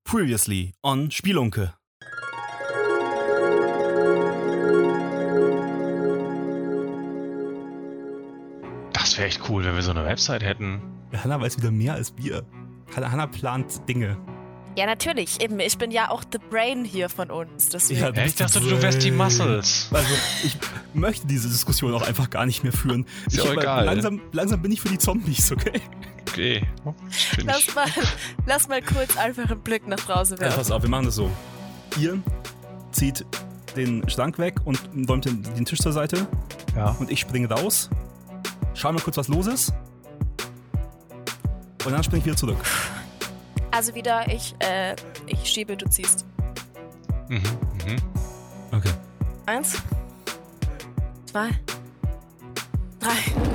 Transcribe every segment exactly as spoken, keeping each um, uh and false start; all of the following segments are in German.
Previously on Spielunke. Das wäre echt cool, wenn wir so eine Website hätten. Hanna weiß wieder mehr als wir. Hanna plant Dinge. Ja, natürlich. Eben, ich bin ja auch the brain hier von uns. Deswegen. Ja, Ja, ich dachte, du wärst die Muscles. Also, ich möchte diese Diskussion auch einfach gar nicht mehr führen. Ist ja ich, auch egal. Langsam, langsam bin ich für die Zombies, okay? Okay. Find Lass ich. mal, lass mal kurz einfach einen Blick nach draußen Ja, werfen. pass auf, wir machen das so. Ihr zieht den Schrank weg und räumt den, den Tisch zur Seite. Ja. Und ich springe raus. Schau mal kurz, was los ist. Und dann springe ich wieder zurück. Also wieder, ich, äh, ich schiebe, du ziehst. Mhm, mhm. Okay. Eins, zwei, drei.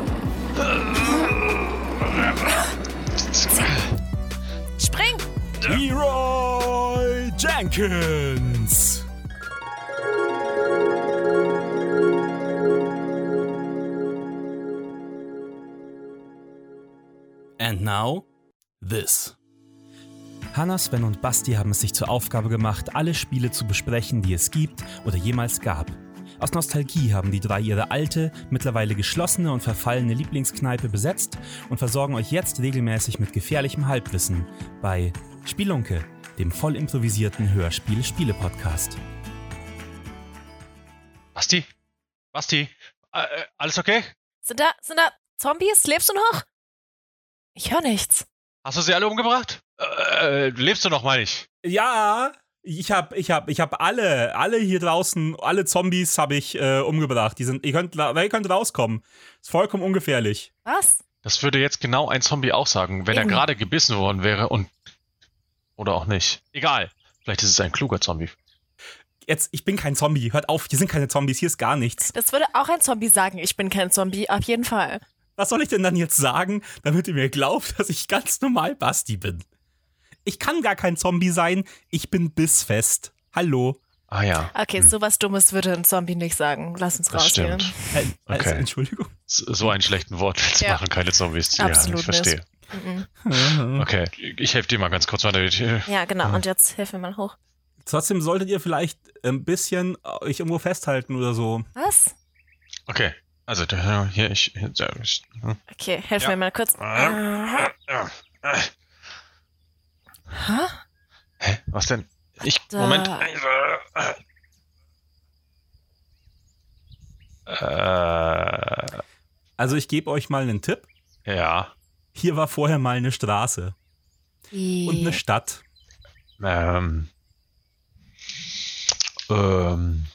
Spring! Leroy Jenkins! And now, this. Hanna, Sven und Basti haben es sich zur Aufgabe gemacht, alle Spiele zu besprechen, die es gibt oder jemals gab. Aus Nostalgie haben die drei ihre alte, mittlerweile geschlossene und verfallene Lieblingskneipe besetzt und versorgen euch jetzt regelmäßig mit gefährlichem Halbwissen bei Spielunke, dem voll improvisierten Hörspiel-Spiele-Podcast. Basti? Basti? Äh, äh, alles okay? Sind da, sind da Zombies? Lebst du noch? Ich höre nichts. Hast du sie alle umgebracht? Äh, lebst du noch, meine ich? Ja, ich hab, ich hab, ich hab alle, alle hier draußen, alle Zombies habe ich äh, umgebracht. Die sind, ihr könnt, ihr könnt rauskommen. Ist vollkommen ungefährlich. Was? Das würde jetzt genau ein Zombie auch sagen, wenn Eben. er gerade gebissen worden wäre und... Oder auch nicht. Egal. Vielleicht ist es ein kluger Zombie. Jetzt, ich bin kein Zombie. Hört auf, hier sind keine Zombies, hier ist gar nichts. Das würde auch ein Zombie sagen. Ich bin kein Zombie, auf jeden Fall. Was soll ich denn dann jetzt sagen, damit ihr mir glaubt, dass ich ganz normal Basti bin? Ich kann gar kein Zombie sein, ich bin bissfest. Hallo. Ah ja. Okay, Hm. sowas Dummes würde ein Zombie nicht sagen. Lass uns Das rausgehen. stimmt. Äh, also, Okay. Entschuldigung. So so einen schlechten Wortwitz Ja. machen keine Zombies. Absolut ja, ich verstehe. Mhm. Okay, ich helfe dir mal ganz kurz weiter. Ja, genau. Und jetzt hilf mir mal hoch. Trotzdem solltet ihr vielleicht ein bisschen euch irgendwo festhalten oder so. Was? Okay, also da- hier, ich... Hier, ich hm. Okay, helf Ja. mir mal kurz. Ja, äh, Hä? Hä? Was denn? Ich. Da. Moment. Äh, Also ich gebe euch mal einen Tipp. ja. Hier war vorher mal eine Straße und eine Stadt. Ähm. Ähm.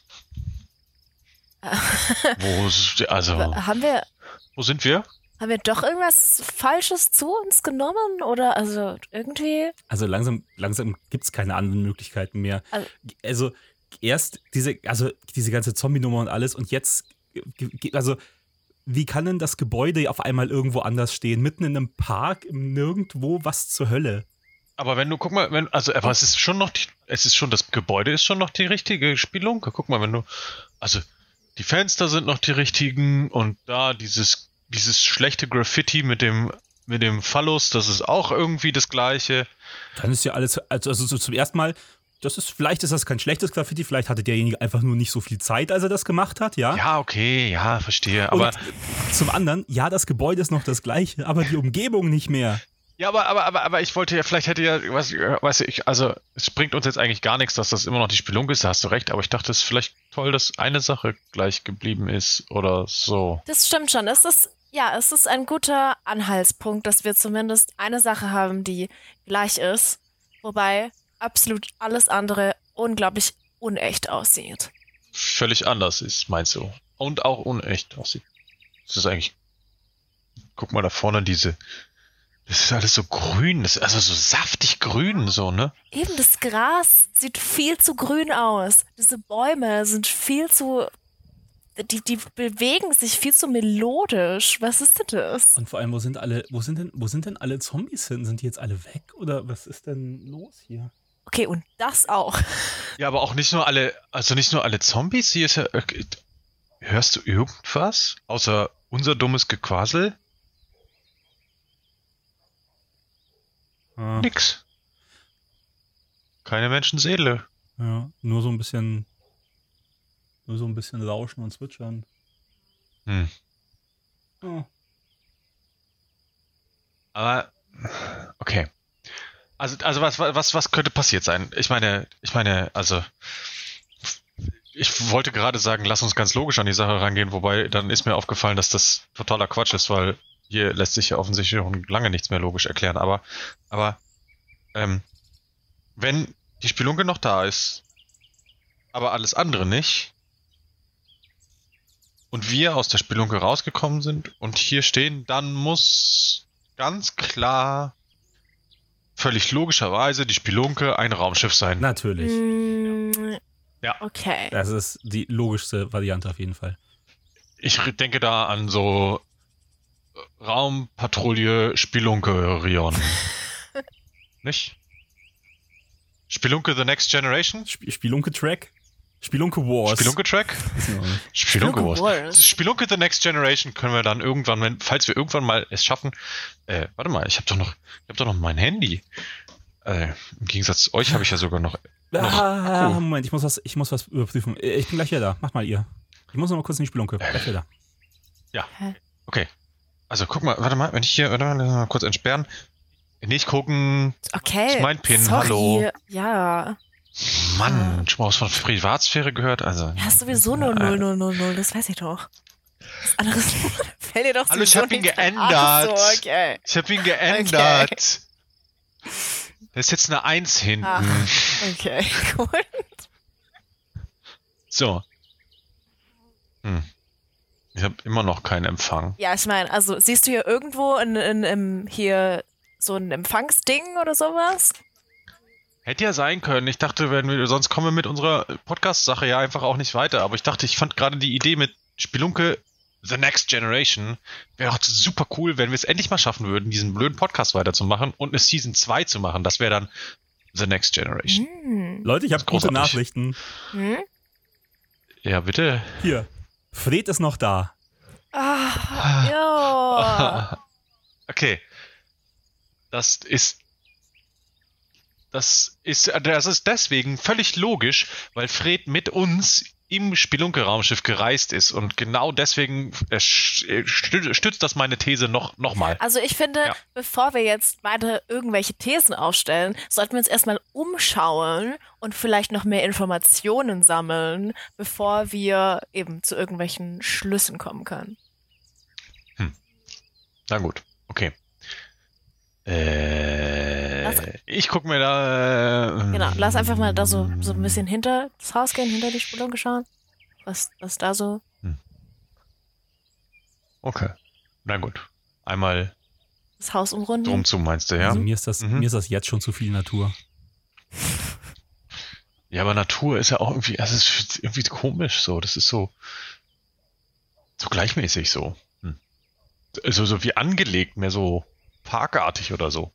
Wo, s- also, haben wir wo sind wir? haben wir doch irgendwas Falsches zu uns genommen oder also irgendwie? Also langsam, langsam gibt es keine anderen Möglichkeiten mehr. Also- Also erst diese, also diese ganze Zombie-Nummer und alles und jetzt, also wie kann denn das Gebäude auf einmal irgendwo anders stehen? Mitten in einem Park, im Nirgendwo, was zur Hölle? Aber wenn du, guck mal, wenn, also, aber es ist schon noch, die, es ist schon, das Gebäude ist schon noch die richtige Spielunke. Guck mal, wenn du, also, die Fenster sind noch die richtigen und da dieses, dieses schlechte Graffiti mit dem, mit dem Phallus, das ist auch irgendwie das Gleiche. Dann ist ja alles, also, also so zum ersten Mal, das ist, vielleicht ist das kein schlechtes Graffiti, vielleicht hatte derjenige einfach nur nicht so viel Zeit, als er das gemacht hat, ja? Ja, okay, ja, verstehe, aber, Und zum anderen, ja, das Gebäude ist noch das gleiche, aber die Umgebung nicht mehr. ja, aber, aber, aber, aber ich wollte ja, vielleicht hätte ja, was, weiß ich, also, es bringt uns jetzt eigentlich gar nichts, dass das immer noch die Spielunke ist, da hast du recht, aber ich dachte, es ist vielleicht toll, dass eine Sache gleich geblieben ist oder so. Das stimmt schon. Es ist ja, es ist ein guter Anhaltspunkt, dass wir zumindest eine Sache haben, die gleich ist, wobei absolut alles andere unglaublich unecht aussieht. Völlig anders ist, meinst du? Und auch unecht aussieht. Das ist eigentlich. Guck mal da vorne diese. Das ist alles so grün, das ist also so saftig grün, so, ne? Eben, das Gras sieht viel zu grün aus. Diese Bäume sind viel zu... Die, die bewegen sich viel zu melodisch. Was ist denn das? Und vor allem, wo sind alle, wo sind denn, wo sind denn alle Zombies hin? Sind die jetzt alle weg? Oder was ist denn los hier? Okay, und das auch. Ja, aber auch nicht nur alle, also nicht nur alle Zombies, hier ist ja. äh, Hörst du irgendwas? Außer unser dummes Gequassel? Ah. Nix. keine Menschenseele. Ja, nur so ein bisschen, nur so ein bisschen rauschen und zwitschern. Hm. Oh. Aber, okay. Also, also was, was, was könnte passiert sein? Ich meine, ich meine, also, ich wollte gerade sagen, lass uns ganz logisch an die Sache rangehen, wobei dann ist mir aufgefallen, dass das totaler Quatsch ist, weil hier lässt sich ja offensichtlich noch lange nichts mehr logisch erklären. Aber, aber, ähm, wenn die Spelunke noch da ist, aber alles andere nicht, und wir aus der Spelunke rausgekommen sind und hier stehen, dann muss ganz klar, völlig logischerweise, die Spelunke ein Raumschiff sein. Natürlich. Mm, Ja. Okay. Das ist die logischste Variante auf jeden Fall. Ich denke da an so Raumpatrouille Spelunke Rion. Nicht? Spelunke The Next Generation? Sp- Spelunke Track? Spelunke Wars. Spelunke Track? Wissen wir auch nicht. Spelunke Spelunke Wars. Wars. Spelunke The Next Generation können wir dann irgendwann, wenn, falls wir irgendwann mal es schaffen, äh, warte mal, ich habe doch noch, ich habe doch noch mein Handy. Äh, im Gegensatz zu euch habe ich ja sogar noch. noch Ah, Akku. Moment, ich muss was, ich muss was überprüfen. Ich bin gleich wieder da. Macht mal ihr. Ich muss noch mal kurz in die Spelunke. Gleich wieder. Okay. Also guck mal, warte mal, wenn ich hier, warte mal, mal kurz entsperren. Nicht gucken. Okay. Das ist mein Pin, Sorry. hallo. Ja. Mann, schon mal was von Privatsphäre gehört? Also. Ja, ist sowieso null null null null null, das weiß ich doch. Das andere fällt dir doch Hallo, ich sowieso hab ihn nichts mehr- geändert. Ach so, okay. Ich habe ihn geändert. Da ist jetzt eine Eins hinten. Ah. Okay, cool. So. Hm. Ich habe immer noch keinen Empfang. Ja, ich meine, also siehst du hier irgendwo in, in, in, hier so ein Empfangsding oder sowas? Hätte ja sein können. Ich dachte, wenn wir, sonst kommen wir mit unserer Podcast-Sache ja einfach auch nicht weiter. Aber ich dachte, ich fand gerade die Idee mit Spelunke The Next Generation wäre doch super cool, wenn wir es endlich mal schaffen würden, diesen blöden Podcast weiterzumachen und eine Season zwei zu machen. Das wäre dann The Next Generation. Hm. Leute, ich habe gute Großartig. Nachrichten. Hm? Ja, bitte. Hier. Fred ist noch da. Ah, ja. Okay. Das ist Das ist, das ist deswegen völlig logisch, weil Fred mit uns im Spelunke-Raumschiff gereist ist und genau deswegen äh, stützt das meine These noch, noch mal. Also ich finde, Ja. bevor wir jetzt weiter irgendwelche Thesen aufstellen, sollten wir uns erstmal umschauen und vielleicht noch mehr Informationen sammeln, bevor wir eben zu irgendwelchen Schlüssen kommen können. Na gut, okay. Äh, Lass- ich guck mir da... Äh, Genau, lass einfach mal da so, so ein bisschen hinter das Haus gehen, hinter die Spelunke schauen, was, was da so... Okay, na gut. Einmal Das Haus umrunden. drum zu, meinst du, ja? Also mir ist das, Mhm. mir ist das jetzt schon zu viel Natur. Ja, aber Natur ist ja auch irgendwie, das ist irgendwie komisch so. Das ist so, so gleichmäßig so. Hm. So, so wie angelegt, mehr so parkartig oder so.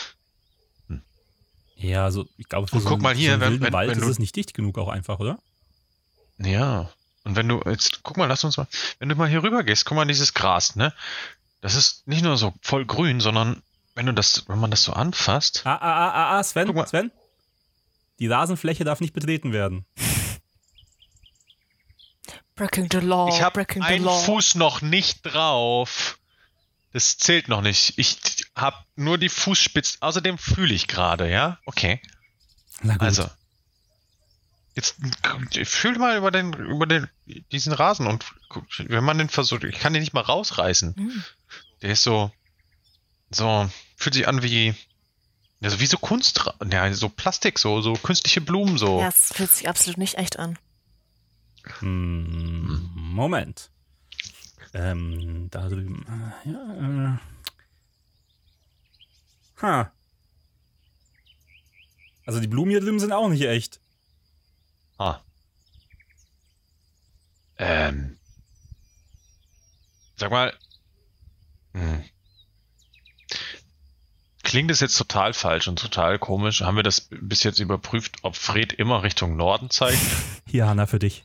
Ja, also ich glaube, für Und so, guck einen- mal hier, so einen wenn- wilden wenn- Wald wenn ist du- es nicht dicht genug auch einfach, oder? Ja. Und wenn du, jetzt guck mal, lass uns mal, wenn du mal hier rüber gehst, guck mal dieses Gras, ne? Das ist nicht nur so voll grün, sondern wenn du das, wenn man das so anfasst. Ah, ah, ah, ah, ah, Sven, Guck mal. Sven. Die Rasenfläche darf nicht betreten werden. Breaking the law, Ich habe breaking the einen law. Fuß noch nicht drauf. Das zählt noch nicht. Ich habe nur die Fußspitzen. Außerdem fühle ich gerade, ja? Okay. Na gut. Also. Jetzt fühl mal über den, über den, diesen Rasen und guck, wenn man den versucht, ich kann den nicht mal rausreißen. Hm. Der ist so, so, fühlt sich an wie, also wie so Kunst, ja, so Plastik, so, so künstliche Blumen, so. Ja, es fühlt sich absolut nicht echt an. Hm, Moment. Ähm, da drüben. äh, Ja, äh. Ha. Also die Blumen hier drüben sind auch nicht echt. Ah. Ähm. Sag mal. Hm. Klingt das jetzt total falsch und total komisch? Haben wir das bis jetzt überprüft, ob Fred immer Richtung Norden zeigt? Hier, Hanna, für dich.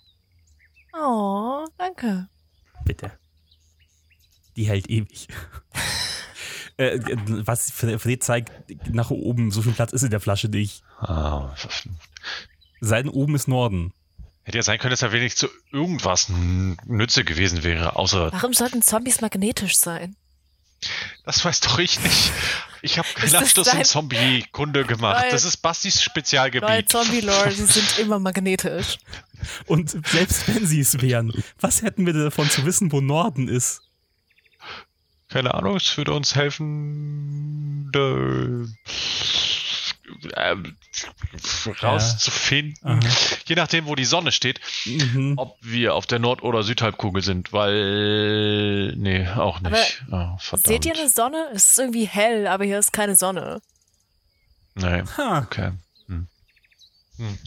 Oh, danke. Bitte. Die hält ewig. Äh, was Fred zeigt, nach oben, so viel Platz ist in der Flasche nicht. Ah, Seiten oben ist Norden. hätte ja sein können, dass er wenig zu irgendwas n- Nütze gewesen wäre, außer... Warum sollten Zombies magnetisch sein? Das weiß doch ich nicht. Ich habe keinen Ist das Abschluss in dein- Zombie-Kunde gemacht. Neue- Das ist Bastis Neue Spezialgebiet. Zombie-Lore, sie sind immer magnetisch. Und selbst wenn sie es wären, was hätten wir davon zu wissen, wo Norden ist? Keine Ahnung, es würde uns helfen, äh, äh, rauszufinden, Aha. je nachdem, wo die Sonne steht, Mhm. ob wir auf der Nord- oder Südhalbkugel sind, weil... Nee, auch nicht. Oh, verdammt. Seht ihr eine Sonne? Es ist irgendwie hell, aber hier ist keine Sonne. Nee, Ha. okay. Hm. Hm.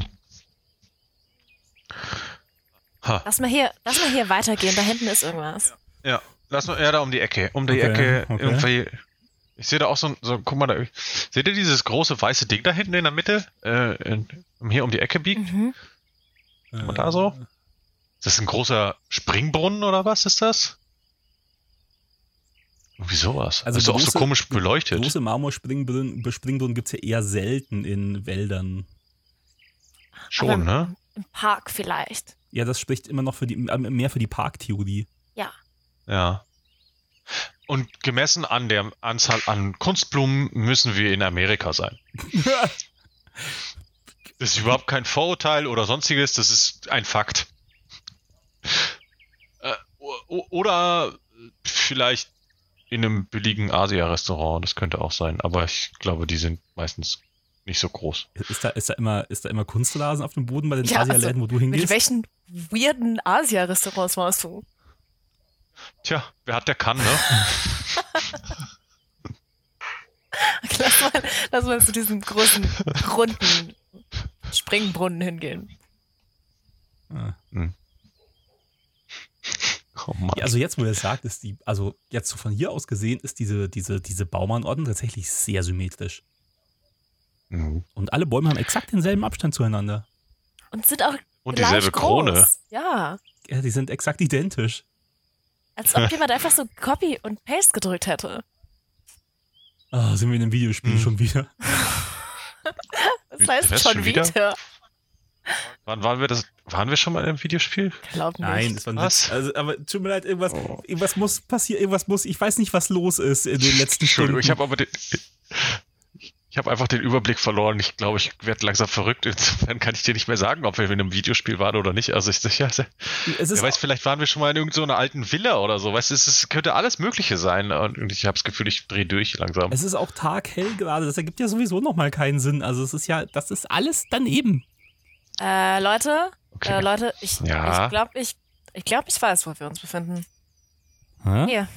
Ha. Lass mal hier, lass mal hier weitergehen, da hinten ist irgendwas. Ja, lass mal eher da um die Ecke. Um die Okay, Ecke okay. irgendwie. Ich sehe da auch so, ein- so, guck mal da. Seht ihr dieses große weiße Ding da hinten in der Mitte? Äh, in, hier um die Ecke biegt? Mhm. mal da so? Ist das ein großer Springbrunnen oder was ist das? Irgendwie sowas. Also Also, ist auch so große- komisch beleuchtet. Große Marmorspringbrunnen Springbrunnen gibt es ja eher selten in Wäldern. Schon, Aber- ne? Im Park vielleicht. Ja, das spricht immer noch für die, äh, mehr für die Parktheorie. Ja. Ja. Und gemessen an der Anzahl an Kunstblumen müssen wir in Amerika sein. Das ist überhaupt kein Vorurteil oder sonstiges, das ist ein Fakt. Äh, o- oder vielleicht in einem billigen Asia-Restaurant, das könnte auch sein, aber ich glaube, die sind meistens nicht so groß. Ist da, ist da, immer, ist da immer Kunstrasen auf dem Boden bei den Ja, also, Asialäden, wo du Mit hingehst? welchen weirden Asia-Restaurants warst du? Tja, wer hat, der kann, ne? Lass mal, lass mal zu diesem großen, runden Springbrunnen hingehen. Ah. Oh Mann. Ja, also jetzt, wo er es sagt, ist die, also jetzt so von hier aus gesehen, ist diese, diese, diese Baumarnorden tatsächlich sehr symmetrisch. Mhm. Und alle Bäume haben exakt denselben Abstand zueinander. Und sind auch Und gleich dieselbe groß. Krone. Ja. Ja, die sind exakt identisch. Als ob jemand einfach so Copy und Paste gedrückt hätte. Ah, sind wir in einem Videospiel Hm. schon wieder. Das Wie- heißt was, schon schon wieder? wieder? Wann waren wir das? Waren wir schon mal in einem Videospiel? Glaub nicht. Nein, das war ein Was? Witz. Also, aber tut mir leid, irgendwas, Oh. irgendwas muss passieren, irgendwas muss, ich weiß nicht, was los ist in den letzten Entschuldigung, Stunden. ich habe aber den, ich habe einfach den Überblick verloren. Ich glaube, ich werde langsam verrückt. Insofern kann ich dir nicht mehr sagen, ob wir in einem Videospiel waren oder nicht. Also ich ja, es wer ist weiß, vielleicht waren wir schon mal in irgendeiner alten Villa oder so. Weißt du, es, es könnte alles Mögliche sein. Und ich habe das Gefühl, ich drehe durch langsam. Es ist auch taghell gerade, das ergibt ja sowieso nochmal keinen Sinn. Also es ist ja, das ist alles daneben. Äh, Leute, Okay. äh, Leute, ich, Ja. ich glaube, ich, ich, glaub, ich weiß, wo wir uns befinden. Hä? Hier.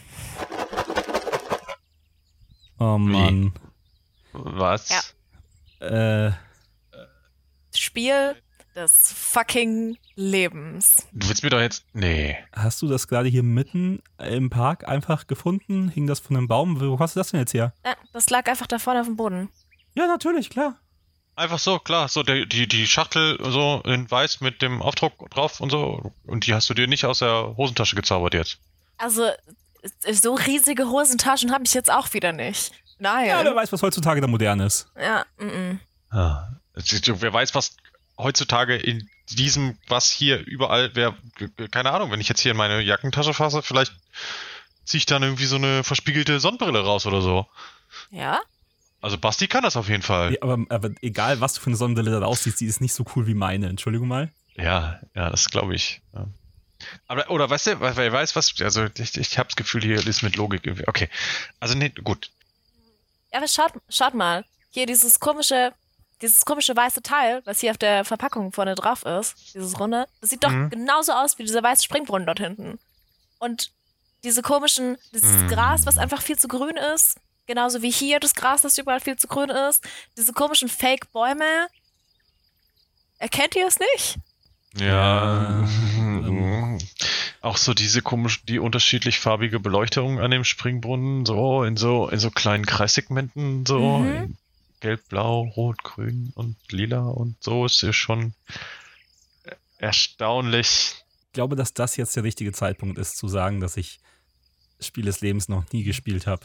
Oh Mann. Was? Ja. Äh, Spiel des fucking Lebens. Du willst mir doch jetzt... Nee. hast du das gerade hier mitten im Park einfach gefunden? Hing das von einem Baum? Wo hast du das denn jetzt her? Ja, das lag einfach da vorne auf dem Boden. Ja, natürlich, klar. Einfach so, klar. So der, die, die Schachtel so in weiß mit dem Aufdruck drauf und so. Und die hast du dir nicht aus der Hosentasche gezaubert jetzt. Also, so riesige Hosentaschen habe ich jetzt auch wieder nicht. Nein. Ja, wer weiß, was heutzutage da modern ist. Ja, mm, mm. Ah. Wer weiß, was heutzutage in diesem, was hier überall, wer, keine Ahnung, wenn ich jetzt hier in meine Jackentasche fasse, vielleicht ziehe ich dann irgendwie so eine verspiegelte Sonnenbrille raus oder so. Ja? Also Basti kann das auf jeden Fall. Ja, aber, aber egal, was du für eine Sonnenbrille da aussiehst, die ist nicht so cool wie meine. Entschuldigung mal. Ja, ja, das glaube ich. Ja. Aber, oder weißt du, wer wer weiß, was, also ich, ich habe das Gefühl, hier ist mit Logik irgendwie. Okay, also nee, gut. Ja, aber schaut, schaut mal. Hier dieses komische, dieses komische weiße Teil, was hier auf der Verpackung vorne drauf ist, dieses runde, das sieht doch Mhm. genauso aus wie dieser weiße Springbrunnen dort hinten. Und diese komischen, dieses Mhm. Gras, was einfach viel zu grün ist, genauso wie hier das Gras, das überall viel zu grün ist, diese komischen Fake-Bäume. Erkennt ihr es nicht? Ja. ähm. Auch so diese komisch, die unterschiedlich farbige Beleuchtung an dem Springbrunnen, so in so in so kleinen Kreissegmenten, so Mhm. in gelb, blau, rot, grün und lila und so ist es schon erstaunlich. Ich glaube, dass das jetzt der richtige Zeitpunkt ist, zu sagen, dass ich Spiel des Lebens noch nie gespielt habe.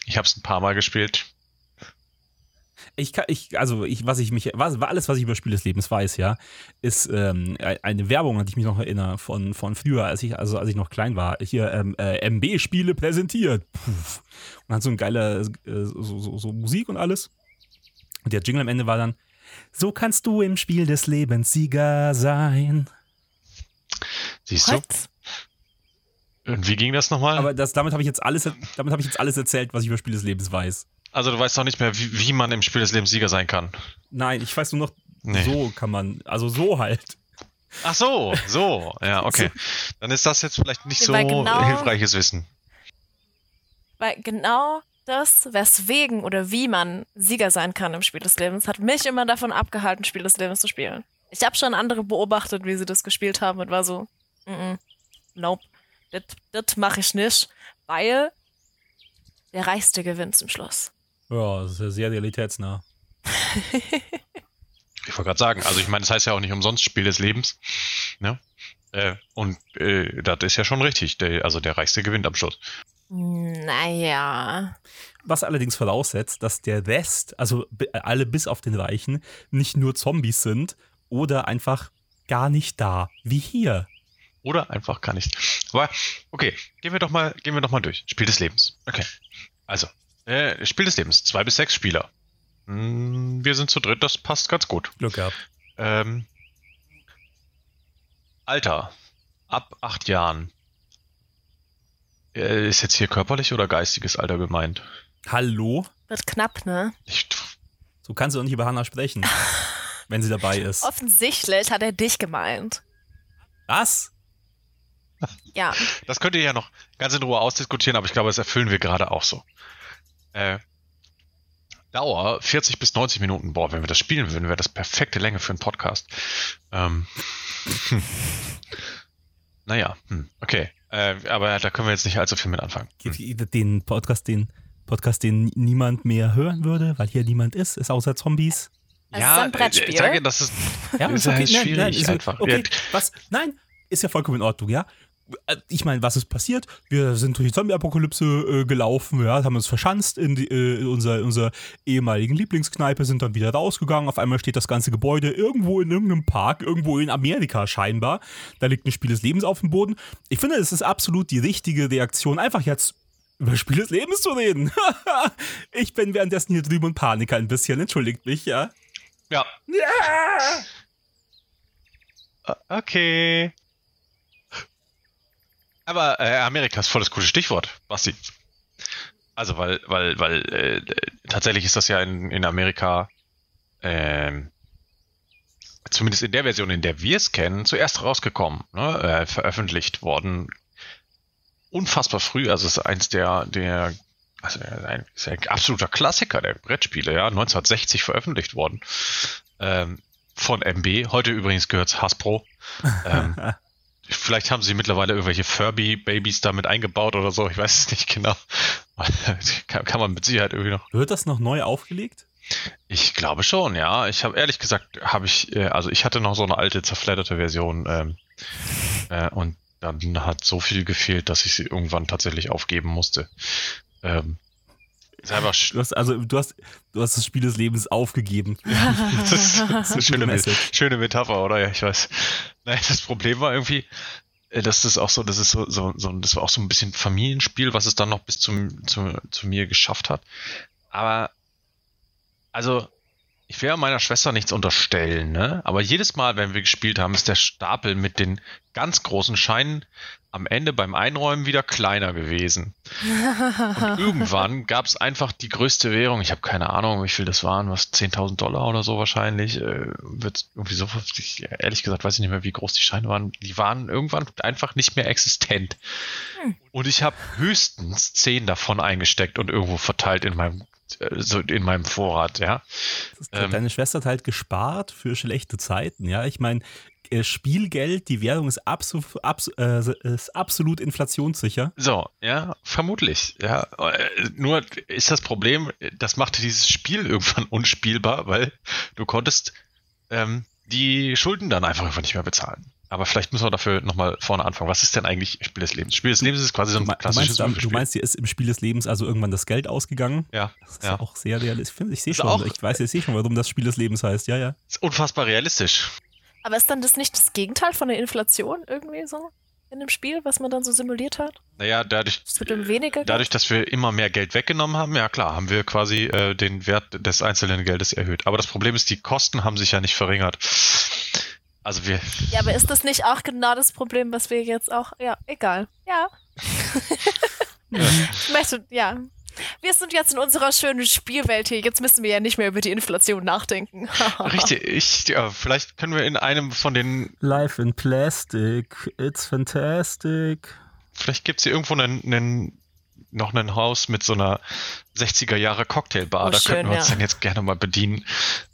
Ich habe es ein paar Mal gespielt. Ich kann, ich, also ich, was ich mich, was, alles, was ich über Spiel des Lebens weiß, ja, ist ähm, eine Werbung, an die ich mich noch erinnere, von, von früher, als ich, also als ich noch klein war. Hier ähm, äh, M B-Spiele präsentiert. Puh. Und hat so ein geiler, äh, so, so, so Musik und alles. Und der Jingle am Ende war dann: So kannst du im Spiel des Lebens Sieger sein. Siehst du? What? Und wie ging das nochmal? Aber das, damit habe ich jetzt alles, damit habe ich jetzt alles erzählt, was ich über Spiel des Lebens weiß. Also du weißt doch nicht mehr, wie, wie man im Spiel des Lebens Sieger sein kann. Nein, ich weiß nur noch, Nee. so kann man, also so halt. Ach so, so. Ja, okay. Dann ist das jetzt vielleicht nicht so Weil genau- hilfreiches Wissen. Weil genau das, weswegen oder wie man Sieger sein kann im Spiel des Lebens, hat mich immer davon abgehalten, Spiel des Lebens zu spielen. Ich habe schon andere beobachtet, wie sie das gespielt haben und war so, mm -mm, nope, das mache ich nicht, weil der Reichste gewinnt zum Schluss. Ja, das ist ja sehr realitätsnah. Ich wollte gerade sagen, also ich meine, das heißt ja auch nicht umsonst Spiel des Lebens. Ne? Äh, und äh, das ist ja schon richtig. Der, also der Reichste gewinnt am Schluss. Naja. Was allerdings voraussetzt, dass der Rest, also bi- alle bis auf den Reichen, nicht nur Zombies sind oder einfach gar nicht da, wie hier. Oder einfach gar nicht. Aber okay, gehen wir doch mal, gehen wir doch mal durch. Spiel des Lebens. Okay. Also, äh, Spiel des Lebens. Zwei bis sechs Spieler. Hm, wir sind zu dritt, das passt ganz gut. Glück gehabt. Ähm, Alter. Ab acht Jahren. Äh, ist jetzt hier körperlich oder geistiges Alter gemeint? Hallo? Wird knapp, ne? Ich, So kannst du doch nicht über Hannah sprechen, wenn sie dabei ist. Offensichtlich hat er dich gemeint. Was? Ja. Das könnt ihr ja noch ganz in Ruhe ausdiskutieren, aber ich glaube, das erfüllen wir gerade auch so. Äh, Dauer vierzig bis neunzig Minuten. Boah, wenn wir das spielen würden, wäre das perfekte Länge für einen Podcast. Ähm, hm. Naja, hm, okay. Äh, aber da können wir jetzt nicht allzu viel mit anfangen. Hm. Den Podcast, den Podcast, den niemand mehr hören würde, weil hier niemand ist, ist außer Zombies. Also es ist ein Brettspiel. Ich sage, das ist, Ja, ist halt schwierig ist, einfach. Okay, Ja. was? Nein, ist ja vollkommen in Ordnung, ja. Ich meine, was ist passiert? Wir sind durch die Zombie-Apokalypse äh, gelaufen, ja, haben uns verschanzt in, die, äh, in unserer, unserer ehemaligen Lieblingskneipe, sind dann wieder rausgegangen. Auf einmal steht das ganze Gebäude irgendwo in irgendeinem Park, irgendwo in Amerika scheinbar. Da liegt ein Spiel des Lebens auf dem Boden. Ich finde, es ist absolut die richtige Reaktion, einfach jetzt über Spiel des Lebens zu reden. Ich bin währenddessen hier drüben und panike ein bisschen, entschuldigt mich, ja. Ja. Ja! Okay. Aber äh, Amerika ist voll das coole Stichwort, Basti. Also, weil, weil, weil äh, tatsächlich ist das ja in, in Amerika, ähm, zumindest in der Version, in der wir es kennen, zuerst rausgekommen, ne? äh, veröffentlicht worden. Unfassbar früh, also es ist eins der, der also ein, ist ein absoluter Klassiker der Brettspiele, ja, neunzehnhundertsechzig veröffentlicht worden. Ähm, von M B, heute übrigens gehört es Hasbro. ähm, Vielleicht haben sie mittlerweile irgendwelche Furby-Babys damit eingebaut oder so. Ich weiß es nicht genau. kann, kann man mit Sicherheit irgendwie noch. Wird das noch neu aufgelegt? Ich glaube schon, ja. Ich habe ehrlich gesagt, habe ich, also ich hatte noch so eine alte zerfledderte Version ähm, äh, und dann hat so viel gefehlt, dass ich sie irgendwann tatsächlich aufgeben musste. Ähm, selber Du hast, also, du hast, du hast das Spiel des Lebens aufgegeben. Das ist, das ist eine schöne, Message. schöne Metapher, oder? Ja, ich weiß. Naja, das Problem war irgendwie, äh, dass das auch so, das ist so, so, so, das war auch so ein bisschen Familienspiel, was es dann noch bis zum, zu, zu mir geschafft hat. Aber, also, ich will ja meiner Schwester nichts unterstellen, ne? Aber jedes Mal, wenn wir gespielt haben, ist der Stapel mit den ganz großen Scheinen am Ende beim Einräumen wieder kleiner gewesen. Und irgendwann gab es einfach die größte Währung. Ich habe keine Ahnung, wie viel das waren, was zehntausend Dollar oder so wahrscheinlich. Äh, wird irgendwie so, ich, ehrlich gesagt, weiß ich nicht mehr, wie groß die Scheine waren. Die waren irgendwann einfach nicht mehr existent. Hm. Und ich habe höchstens zehn davon eingesteckt und irgendwo verteilt in meinem so in meinem Vorrat, ja. Ähm, Deine Schwester hat halt gespart für schlechte Zeiten, ja. Ich meine, Spielgeld, die Währung ist, abso, abs, äh, ist absolut inflationssicher. So, ja, vermutlich, ja. Nur ist das Problem, das machte dieses Spiel irgendwann unspielbar, weil du konntest ähm, die Schulden dann einfach nicht mehr bezahlen. Aber vielleicht müssen wir dafür nochmal vorne anfangen. Was ist denn eigentlich Spiel des Lebens? Spiel des Lebens ist quasi so ein Du klassisches meinst, du Würfelspiel. meinst, dir ist im Spiel des Lebens also irgendwann das Geld ausgegangen? Ja, Das ist ja. auch sehr realistisch. Ich, ich sehe Ist schon, auch- ich weiß jetzt eh schon, warum das Spiel des Lebens heißt. Ja, ja. Ist unfassbar realistisch. Aber ist dann das nicht das Gegenteil von der Inflation irgendwie so in dem Spiel, was man dann so simuliert hat? Naja, dadurch, Es wird um weniger Geld? dadurch, dass wir immer mehr Geld weggenommen haben, ja klar, haben wir quasi äh, den Wert des einzelnen Geldes erhöht. Aber das Problem ist, die Kosten haben sich ja nicht verringert. Also wir, Ja, aber ist das nicht auch genau das Problem, was wir jetzt auch... Ja, egal. Ja. Ich möchte, ja. Wir sind jetzt in unserer schönen Spielwelt hier. Jetzt müssen wir ja nicht mehr über die Inflation nachdenken. richtig, ich, ja, vielleicht können wir in einem von den, Life in Plastic, it's fantastic. vielleicht gibt es hier irgendwo einen, einen, noch ein Haus mit so einer sechziger Jahre Cocktailbar. Oh, da schön, könnten wir uns ja. dann jetzt gerne mal bedienen.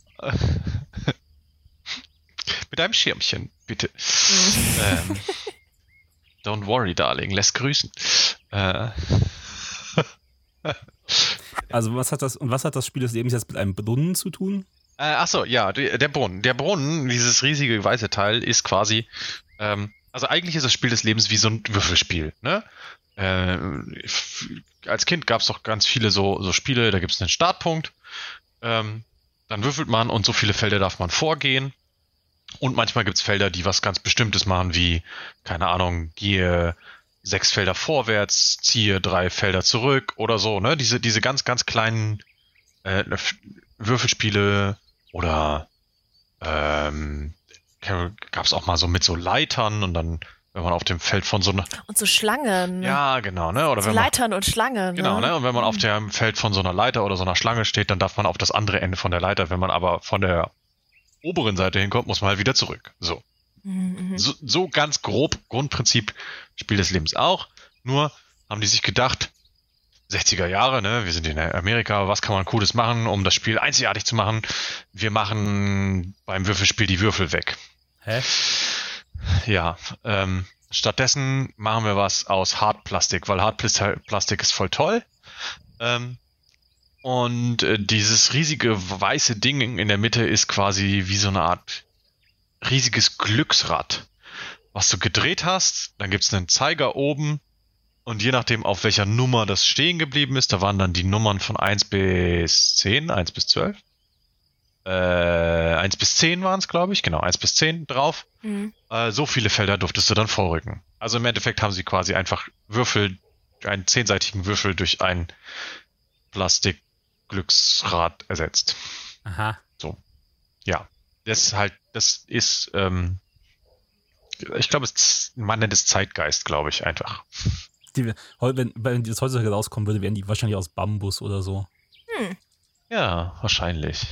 Mit einem Schirmchen, bitte. ähm, don't worry, darling, lässt grüßen. Äh, Also was hat das und was hat das Spiel des Lebens jetzt mit einem Brunnen zu tun? Äh, achso, ja, die, der Brunnen. Der Brunnen, dieses riesige weiße Teil, ist quasi, ähm, also eigentlich ist das Spiel des Lebens wie so ein Würfelspiel, ne? Äh, f- als Kind gab es doch ganz viele so, so Spiele, da gibt es einen Startpunkt, ähm, dann würfelt man und so viele Felder darf man vorgehen. Und manchmal gibt es Felder, die was ganz Bestimmtes machen, wie, keine Ahnung, gehe sechs Felder vorwärts, ziehe drei Felder zurück oder so, ne? Diese, diese ganz, ganz kleinen äh, F- Würfelspiele oder ähm, gab es auch mal so mit so Leitern und dann, wenn man auf dem Feld von so einer, Und so Schlangen. ja, genau, ne? Oder so wenn man, Leitern und Schlangen. genau, ne? Und wenn man auf dem Feld von so einer Leiter oder so einer Schlange steht, dann darf man auf das andere Ende von der Leiter. Wenn man aber von der oberen Seite hinkommt, muss man halt wieder zurück. So. Mhm. So, so ganz grob Grundprinzip Spiel des Lebens auch. Nur haben die sich gedacht, sechziger Jahre, ne, wir sind in Amerika, was kann man Cooles machen, um das Spiel einzigartig zu machen? Wir machen beim Würfelspiel die Würfel weg. Hä? Ja, ähm, stattdessen machen wir was aus Hartplastik, weil Hartplastik ist voll toll. Ähm, und äh, dieses riesige weiße Ding in der Mitte ist quasi wie so eine Art riesiges Glücksrad, was du gedreht hast. Dann gibt es einen Zeiger oben und je nachdem, auf welcher Nummer das stehen geblieben ist, da waren dann die Nummern von eins bis zehn, eins bis zwölf. Äh, eins bis zehn waren es, glaube ich. Genau, eins bis zehn drauf. Mhm. Äh, so viele Felder durftest du dann vorrücken. Also im Endeffekt haben sie quasi einfach Würfel, einen zehnseitigen Würfel durch ein Plastikglücksrad ersetzt. Aha. Ja, das ist halt, das ist, ähm, ich glaube, es, man nennt es Zeitgeist, glaube ich, einfach. Die, heu- wenn, wenn das heutzutage rauskommen würde, wären die wahrscheinlich aus Bambus oder so. Hm. Ja, wahrscheinlich.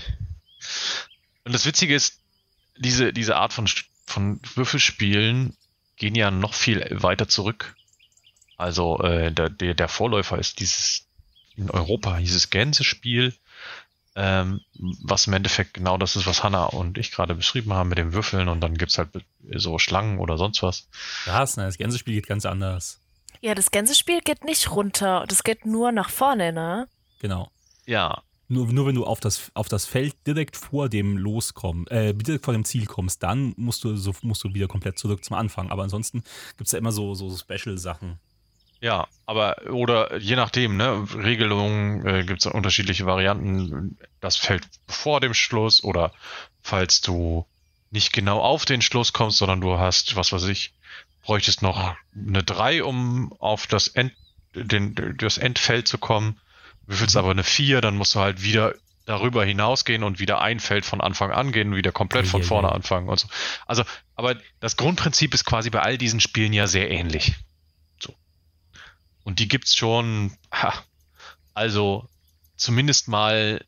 Und das Witzige ist, diese, diese Art von, St- von Würfelspielen gehen ja noch viel weiter zurück. Also äh, der, der, der Vorläufer ist dieses, in Europa, dieses Gänsespiel, ähm, was im Endeffekt genau das ist, was Hannah und ich gerade beschrieben haben mit dem Würfeln und dann gibt's halt so Schlangen oder sonst was. Das, ne, das Gänsespiel geht ganz anders. Ja, das Gänsespiel geht nicht runter. Das geht nur nach vorne, ne? Genau. Ja, Nur, nur wenn du auf das, auf das Feld direkt vor dem Los kommst, äh, direkt vor dem Ziel kommst, dann musst du, so, musst du wieder komplett zurück zum Anfang. Aber ansonsten gibt es ja immer so, so Special-Sachen. ja, aber oder je nachdem, ne, Regelungen äh, gibt es unterschiedliche Varianten. Das Feld vor dem Schluss oder falls du nicht genau auf den Schluss kommst, sondern du hast, was weiß ich, bräuchtest noch eine drei, um auf das, End, den, das Endfeld zu kommen. Würfelst aber eine vier, dann musst du halt wieder darüber hinausgehen und wieder ein Feld von Anfang an gehen und wieder komplett von Ja, ja, vorne ja. anfangen und so. Also, aber das Grundprinzip ist quasi bei all diesen Spielen ja sehr ähnlich. So. Und die gibt's schon, ha, also zumindest mal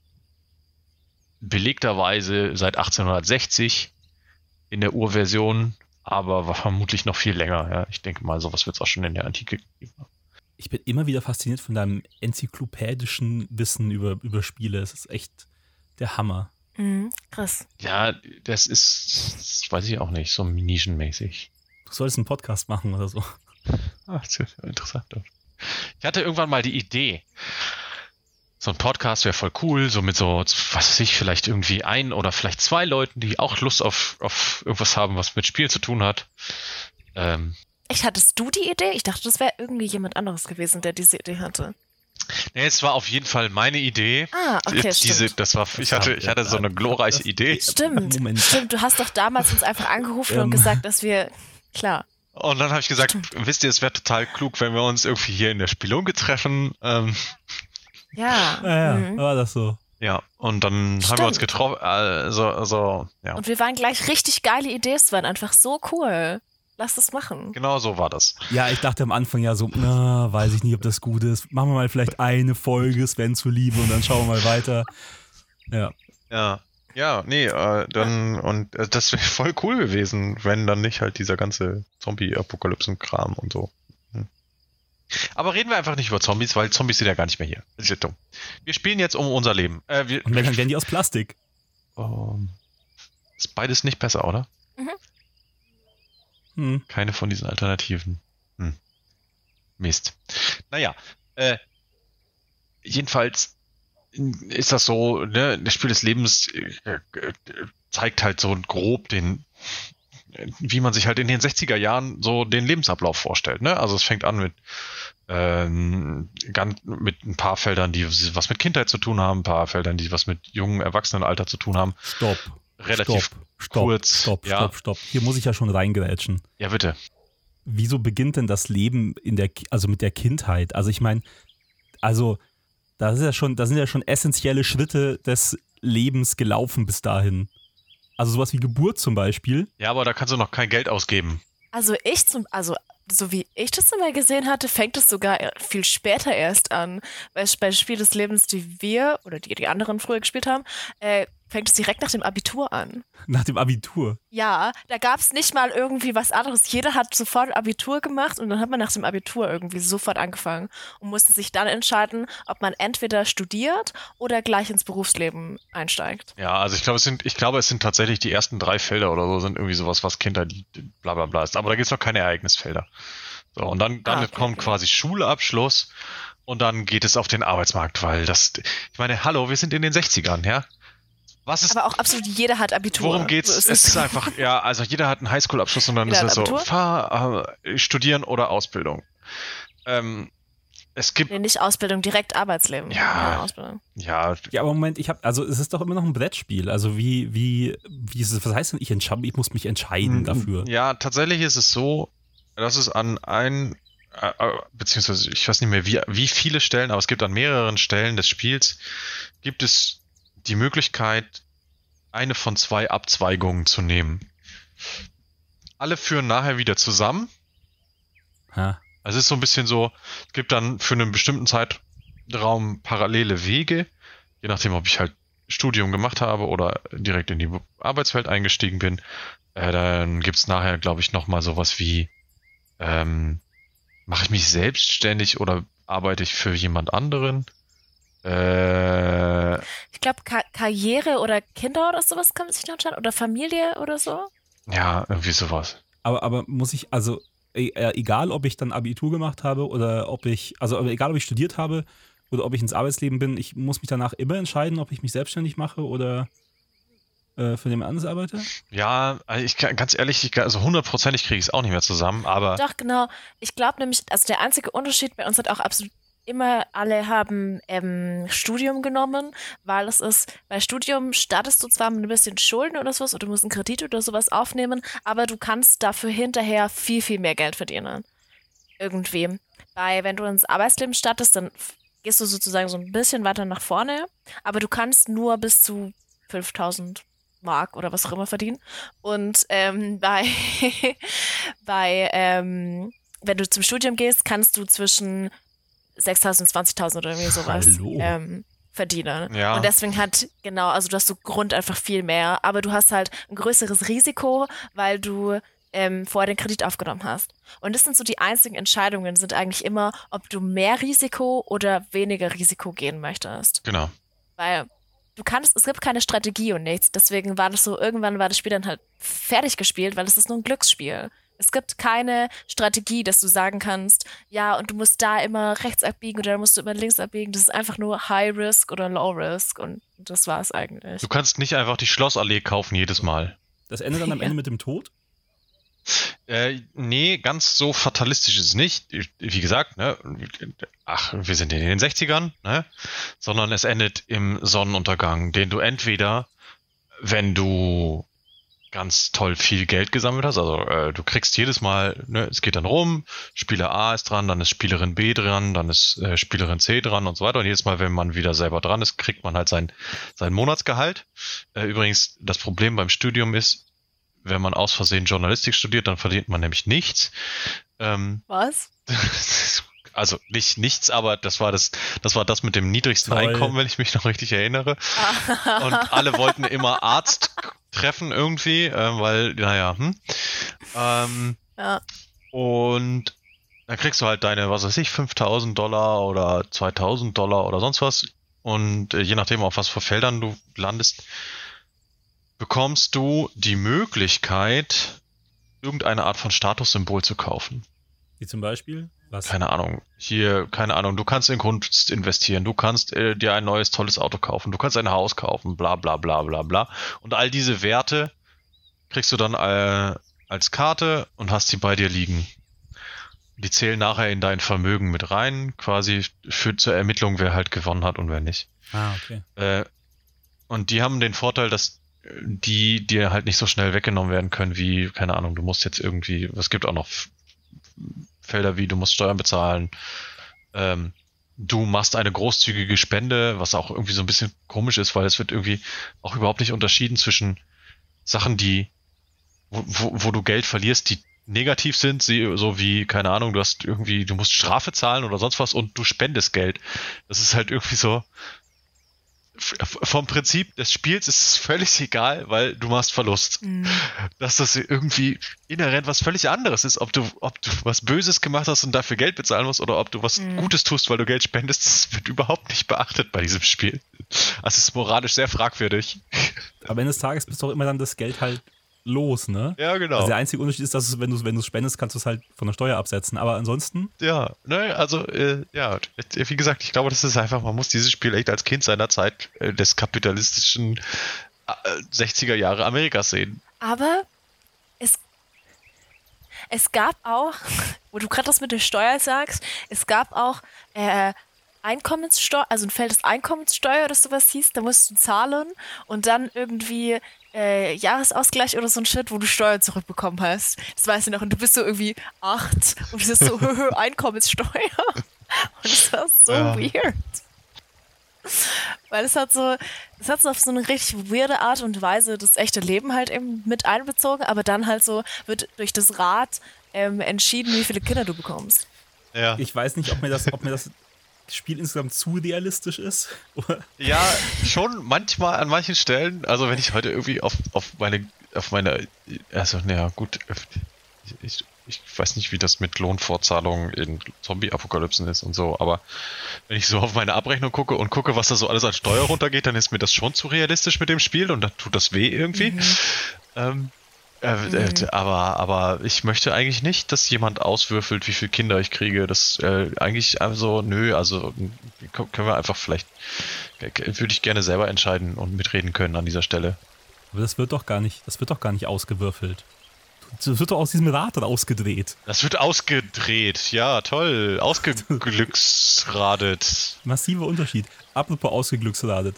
belegterweise seit achtzehnhundertsechzig in der Urversion, aber war vermutlich noch viel länger. Ja, ich denke mal, sowas wird es auch schon in der Antike gegeben haben. Ich bin immer wieder fasziniert von deinem enzyklopädischen Wissen über, über Spiele. Es ist echt der Hammer. Mhm. Krass. Ja, das ist, das weiß ich auch nicht, so nischenmäßig. Du solltest einen Podcast machen oder so. Ah, das ist ja interessant. Ich hatte irgendwann mal die Idee, so ein Podcast wäre voll cool, so mit so, was weiß ich, vielleicht irgendwie ein oder vielleicht zwei Leuten, die auch Lust auf, auf irgendwas haben, was mit Spiel zu tun hat. Ähm, Echt, hattest du die Idee? Ich dachte, das wäre irgendwie jemand anderes gewesen, der diese Idee hatte. Nee, es war auf jeden Fall meine Idee. Ah, okay, Diese, stimmt. das war, ich hatte, ich hatte so eine glorreiche Idee. Stimmt, Moment. stimmt. Du hast doch damals uns einfach angerufen Ähm. und gesagt, dass wir, klar. Und dann habe ich gesagt, Stimmt. wisst ihr, es wäre total klug, wenn wir uns irgendwie hier in der Spelunke treffen. Ähm, Ja. Ja, ja, mhm. war das so. ja, und dann haben wir Stimmt. uns getroffen. Also, also, ja, Und wir waren gleich richtig geile Ideen. Es waren einfach so cool. Lass das machen. genau so war das. Ja, ich dachte am Anfang ja so, na, weiß ich nicht, ob das gut ist. Machen wir mal vielleicht eine Folge, Sven zuliebe, und dann schauen wir mal weiter. Ja. Ja, ja, nee, äh, dann, und äh, das wäre voll cool gewesen, wenn dann nicht halt dieser ganze Zombie-Apokalypsen-Kram und so. Hm. Aber reden wir einfach nicht über Zombies, weil Zombies sind ja gar nicht mehr hier. Das ist ja dumm. Wir spielen jetzt um unser Leben. Äh, wir, Und wenn, dann werden die aus Plastik. ähm, ist beides nicht besser, oder? Hm. Keine von diesen Alternativen. Hm. Mist. Naja, äh, jedenfalls ist das so, ne, das Spiel des Lebens äh, äh, zeigt halt so grob den, wie man sich halt in den sechziger Jahren so den Lebensablauf vorstellt, ne? Also es fängt an mit ähm, ganz, mit ein paar Feldern, die was mit Kindheit zu tun haben, ein paar Feldern, die was mit jungen Erwachsenenalter zu tun haben. Stopp. Relativ Stopp. Stopp. kurz. Stopp, ja. stopp, stopp. Hier muss ich ja schon reingrätschen. Ja, bitte. Wieso beginnt denn das Leben in der, Ki- also mit der Kindheit? Also ich meine, also da ist ja schon, da sind ja schon essentielle Schritte des Lebens gelaufen bis dahin. Also sowas wie Geburt zum Beispiel. Ja, aber da kannst du noch kein Geld ausgeben. Also ich zum, also so wie ich das immer gesehen hatte, fängt es sogar viel später erst an. Weil bei Spiel des Lebens, die wir oder die die anderen früher gespielt haben, äh, fängt es direkt nach dem Abitur an. Nach dem Abitur. Ja, da gab es nicht mal irgendwie was anderes. Jeder hat sofort Abitur gemacht und dann hat man nach dem Abitur irgendwie sofort angefangen und musste sich dann entscheiden, ob man entweder studiert oder gleich ins Berufsleben einsteigt. Ja, also ich glaube, es sind, ich glaube, es sind tatsächlich die ersten drei Felder oder so sind irgendwie sowas, was Kindheit bla bla bla ist. Aber da gibt es noch keine Ereignisfelder. So, und dann, dann Ah, okay, kommt okay. quasi Schulabschluss und dann geht es auf den Arbeitsmarkt, weil das, ich meine, hallo, wir sind in den sechzigern, ja? Was ist, Aber auch absolut jeder hat Abitur. worum geht's? So es ist ist einfach, ja, also jeder hat einen Highschool-Abschluss und dann Jeder ist es hat so, Abitur? fahr, äh, studieren oder Ausbildung. Ähm, es gibt, Nee, nicht Ausbildung, direkt Arbeitsleben. Ja. Keine Ausbildung. ja, Ja, aber Moment, ich habe, also es ist doch immer noch ein Brettspiel. Also wie, wie, wie ist es, was heißt denn, ich, entscheide, ich muss mich entscheiden dafür. Ja, tatsächlich ist es so, dass es an ein, äh, äh, beziehungsweise ich weiß nicht mehr, wie, wie viele Stellen, aber es gibt an mehreren Stellen des Spiels, gibt es die Möglichkeit, eine von zwei Abzweigungen zu nehmen. Alle führen nachher wieder zusammen. Ha. Also es ist so ein bisschen so, es gibt dann für einen bestimmten Zeitraum parallele Wege, je nachdem, ob ich halt Studium gemacht habe oder direkt in die Arbeitswelt eingestiegen bin. Äh, dann gibt's nachher, glaube ich, nochmal sowas wie, ähm, mache ich mich selbstständig oder arbeite ich für jemand anderen? Äh, Ich glaube, Ka Karriere oder Kinder oder sowas kann man sich noch entscheiden. Oder Familie oder so. ja, irgendwie sowas. Aber, aber muss ich, also e- äh, egal, ob ich dann Abitur gemacht habe oder ob ich, also aber egal, ob ich studiert habe oder ob ich ins Arbeitsleben bin, ich muss mich danach immer entscheiden, ob ich mich selbstständig mache oder äh, für jemand anderes arbeite. Ja, also ich kann, ganz ehrlich, ich kann, also hundertprozentig kriege ich es auch nicht mehr zusammen, aber Doch, genau. Ich glaube nämlich, also der einzige Unterschied bei uns hat auch absolut immer, alle haben ähm, Studium genommen, weil es ist, bei Studium startest du zwar mit ein bisschen Schulden oder sowas oder du musst einen Kredit oder sowas aufnehmen, aber du kannst dafür hinterher viel, viel mehr Geld verdienen. Irgendwie. Weil wenn du ins Arbeitsleben startest, dann f- gehst du sozusagen so ein bisschen weiter nach vorne, aber du kannst nur bis zu fünftausend Mark oder was auch immer verdienen. Und ähm, bei, bei ähm, wenn du zum Studium gehst, kannst du zwischen sechstausend und zwanzigtausend oder irgendwie sowas Hallo. ähm, verdienen. Ja. Und deswegen hat, genau, also du hast so Grund einfach viel mehr, aber du hast halt ein größeres Risiko, weil du ähm, vorher den Kredit aufgenommen hast. Und das sind so die einzigen Entscheidungen, sind eigentlich immer, ob du mehr Risiko oder weniger Risiko gehen möchtest. genau. Weil du kannst, es gibt keine Strategie und nichts. Deswegen war das so, irgendwann war das Spiel dann halt fertig gespielt, weil es ist nur ein Glücksspiel. Es gibt keine Strategie, dass du sagen kannst, ja, und du musst da immer rechts abbiegen oder da musst du immer links abbiegen. Das ist einfach nur High Risk oder Low Risk und das war's eigentlich. Du kannst nicht einfach die Schlossallee kaufen jedes Mal. Das endet dann am Ja. Ende mit dem Tod? Äh, nee, ganz so fatalistisch ist es nicht. Wie gesagt, ne, ach, wir sind in den sechzigern, ne, sondern es endet im Sonnenuntergang, den du entweder, wenn du ganz toll viel Geld gesammelt hast, also äh, du kriegst jedes Mal, ne, es geht dann rum, Spieler A ist dran, dann ist Spielerin B dran, dann ist äh, Spielerin C dran und so weiter und jedes Mal, wenn man wieder selber dran ist, kriegt man halt sein, sein Monatsgehalt. Äh, übrigens, das Problem beim Studium ist, wenn man aus Versehen Journalistik studiert, dann verdient man nämlich nichts. Ähm, Was? also nicht nichts, aber das war das, das war das mit dem niedrigsten Toll. Einkommen, wenn ich mich noch richtig erinnere. Und alle wollten immer Arzt treffen irgendwie, äh, weil, naja, hm. Ähm, Ja. und dann kriegst du halt deine, was weiß ich, fünftausend Dollar oder zweitausend Dollar oder sonst was. Und äh, je nachdem, auf was für Feldern du landest, bekommst du die Möglichkeit, irgendeine Art von Statussymbol zu kaufen. Wie zum Beispiel? Was? Keine Ahnung. Hier, keine Ahnung. Du kannst in Kunst investieren. Du kannst äh, dir ein neues, tolles Auto kaufen. Du kannst ein Haus kaufen. Bla, bla, bla, bla, bla. Und all diese Werte kriegst du dann äh, als Karte und hast sie bei dir liegen. Die zählen nachher in dein Vermögen mit rein. Quasi führt zur Ermittlung, wer halt gewonnen hat und wer nicht. Ah, okay. Äh, und die haben den Vorteil, dass die dir halt nicht so schnell weggenommen werden können wie, keine Ahnung, du musst jetzt irgendwie, es gibt auch noch F- Felder wie, du musst Steuern bezahlen, ähm, du machst eine großzügige Spende, was auch irgendwie so ein bisschen komisch ist, weil es wird irgendwie auch überhaupt nicht unterschieden zwischen Sachen, die, wo, wo, wo du Geld verlierst, die negativ sind, sie, so wie, keine Ahnung, du hast irgendwie, du musst Strafe zahlen oder sonst was und du spendest Geld. Das ist halt irgendwie so, vom Prinzip des Spiels ist es völlig egal, weil du machst Verlust. Mhm. Dass das irgendwie inhärent was völlig anderes ist, ob du, ob du was Böses gemacht hast und dafür Geld bezahlen musst oder ob du was Mhm. Gutes tust, weil du Geld spendest, das wird überhaupt nicht beachtet bei diesem Spiel. Also es ist moralisch sehr fragwürdig. Aber Ende des Tages bist du auch immer dann das Geld halt los, ne? Ja, genau. Also der einzige Unterschied ist, dass es, wenn du wenn du es spendest, kannst du es halt von der Steuer absetzen. Aber ansonsten, Ja, ne, also, äh, ja, wie gesagt, ich glaube, das ist einfach, man muss dieses Spiel echt als Kind seiner Zeit äh, des kapitalistischen äh, sechziger Jahre Amerikas sehen. Aber es, es gab auch, wo du gerade das mit der Steuer sagst, es gab auch äh, Einkommenssteuer, also ein Feld des Einkommenssteuer oder sowas hieß, da musst du zahlen und dann irgendwie äh, Jahresausgleich oder so ein Shit, wo du Steuer zurückbekommen hast. Das weiß ich noch. Und du bist so irgendwie acht und das ist so Einkommenssteuer. Und das war so Ja. weird. Weil es hat so, es hat so auf so eine richtig weirde Art und Weise das echte Leben halt eben mit einbezogen, aber dann halt so wird durch das Rad ähm, entschieden, wie viele Kinder du bekommst. Ja. ich weiß nicht, ob mir das, ob mir das Spiel insgesamt zu realistisch ist. Oder- Ja, schon manchmal an manchen Stellen. Also wenn ich heute irgendwie auf, auf meine, auf meine, also naja, gut, ich, ich weiß nicht, wie das mit Lohnfortzahlungen in Zombie-Apokalypsen ist und so, aber wenn ich so auf meine Abrechnung gucke und gucke, was da so alles an Steuer runtergeht, dann ist mir das schon zu realistisch mit dem Spiel und dann tut das weh irgendwie. Ähm, äh, äh, aber, aber ich möchte eigentlich nicht, dass jemand auswürfelt, wie viele Kinder ich kriege. Das äh, eigentlich also, nö, also k- können wir einfach vielleicht, äh, würde ich gerne selber entscheiden und mitreden können an dieser Stelle. Aber das wird doch gar nicht, das wird doch gar nicht ausgewürfelt. Das wird doch aus diesem Rad rausgedreht. Das wird ausgedreht, ja, toll, ausgeglücksradet. Massiver Unterschied. Apropos ausgeglücksradet.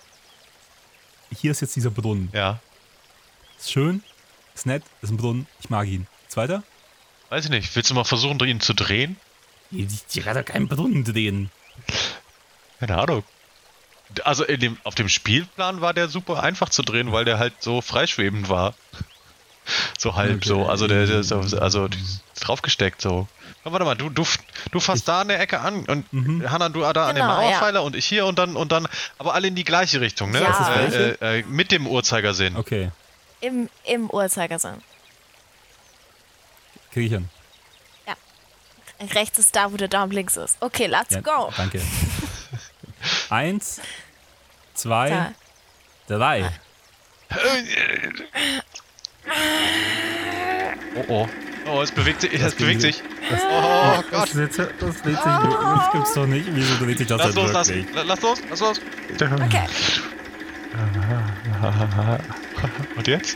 Hier ist jetzt dieser Brunnen. Ja, Ist schön, ist nett, ist ein Brunnen, ich mag ihn. Zweiter? weiß ich nicht. Willst du mal versuchen, ihn zu drehen? Die, die kann doch keinen Brunnen drehen. Keine Ahnung. Also in dem, auf dem Spielplan war der super einfach zu drehen, weil der halt so freischwebend war. So halb Okay. so, also der, der so, also draufgesteckt so. Ja, warte mal, du, du, du fasst da eine Ecke an und Mhm. Hanna, du da an den Genau, Mauerpfeiler und ich hier und dann und dann, aber alle in die gleiche Richtung, ne? Ja. Ist das Äh, welche? äh, äh, mit dem Uhrzeigersinn. Okay, Im, im Uhrzeigersinn. krieg ich hin. Rechts ist da, wo der Daumen links ist. Okay, let's Ja, go. danke. Eins, zwei, Da. drei. Oh oh. Oh, es bewegt sich, es bewegt sich. Das, Oh das, Gott. das, das dreht sich, das gibt's doch nicht. Wieso dreht sich das Lass denn los, lass, wirklich? lass los, lass los. Okay. Und jetzt?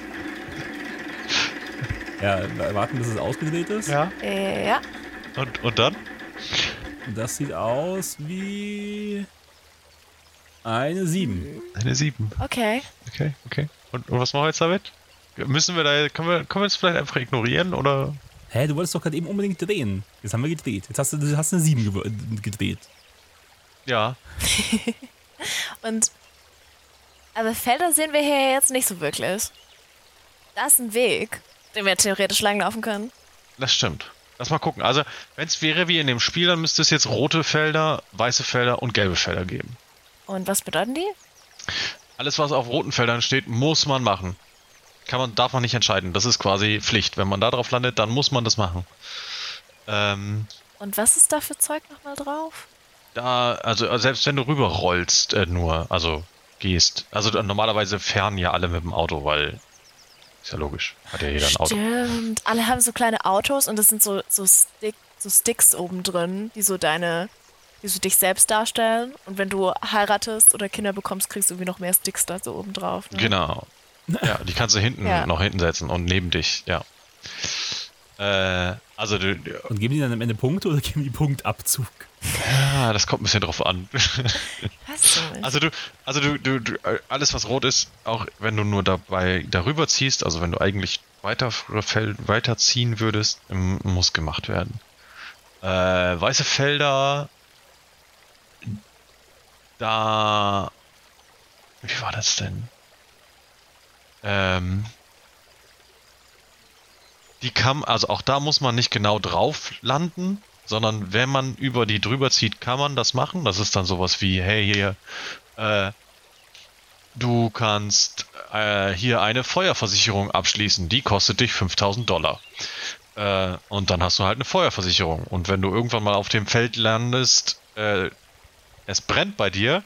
Ja, warten, bis es ausgedreht ist. Ja. Äh, ja. Und, und dann? Das sieht aus wie eine sieben. Eine sieben. Okay. Okay, okay. Und, und was machen wir jetzt damit? Müssen wir da, können wir, können wir es vielleicht einfach ignorieren oder? Hä, du wolltest doch gerade eben unbedingt drehen. Jetzt haben wir gedreht. Jetzt hast du, du hast eine sieben gew- gedreht. Ja. Und. Aber Felder sehen wir hier jetzt nicht so wirklich. Da ist ein Weg, den wir theoretisch langlaufen können. Das stimmt. Lass mal gucken. Also, wenn es wäre wie in dem Spiel, dann müsste es jetzt rote Felder, weiße Felder und gelbe Felder geben. Und was bedeuten die? Alles, was auf roten Feldern steht, muss man machen. Kann man, darf man nicht entscheiden. Das ist quasi Pflicht. Wenn man da drauf landet, dann muss man das machen. Ähm, Und was ist da für Zeug nochmal drauf? da, also selbst wenn du rüberrollst, äh, nur, also gehst. Also normalerweise fahren ja alle mit dem Auto, weil ist ja logisch. Hat ja jeder ein Auto. Stimmt. Alle haben so kleine Autos und das sind so, so, Stick, so Sticks oben drin, die so deine, die so dich selbst darstellen. Und wenn du heiratest oder Kinder bekommst, kriegst du irgendwie noch mehr Sticks da so oben drauf. Ne? Genau. Ja, die kannst du hinten Ja. noch hinten setzen und neben dich, ja. Äh, also du, Und geben die dann am Ende Punkte oder geben die Punktabzug? ja, das kommt ein bisschen drauf an. Weiß nicht. Also du, also du, du, du, alles was rot ist, auch wenn du nur dabei darüber ziehst, also wenn du eigentlich weiter weiterziehen würdest, m- muss gemacht werden. Äh, weiße Felder, da, wie war das denn? Ähm, die kann, also auch da muss man nicht genau drauf landen, sondern wenn man über die drüber zieht, kann man das machen. Das ist dann sowas wie, hey, hier, äh, du kannst äh, hier eine Feuerversicherung abschließen, die kostet dich fünftausend Dollar. Äh, und dann hast du halt eine Feuerversicherung. Und wenn du irgendwann mal auf dem Feld landest, äh, es brennt bei dir,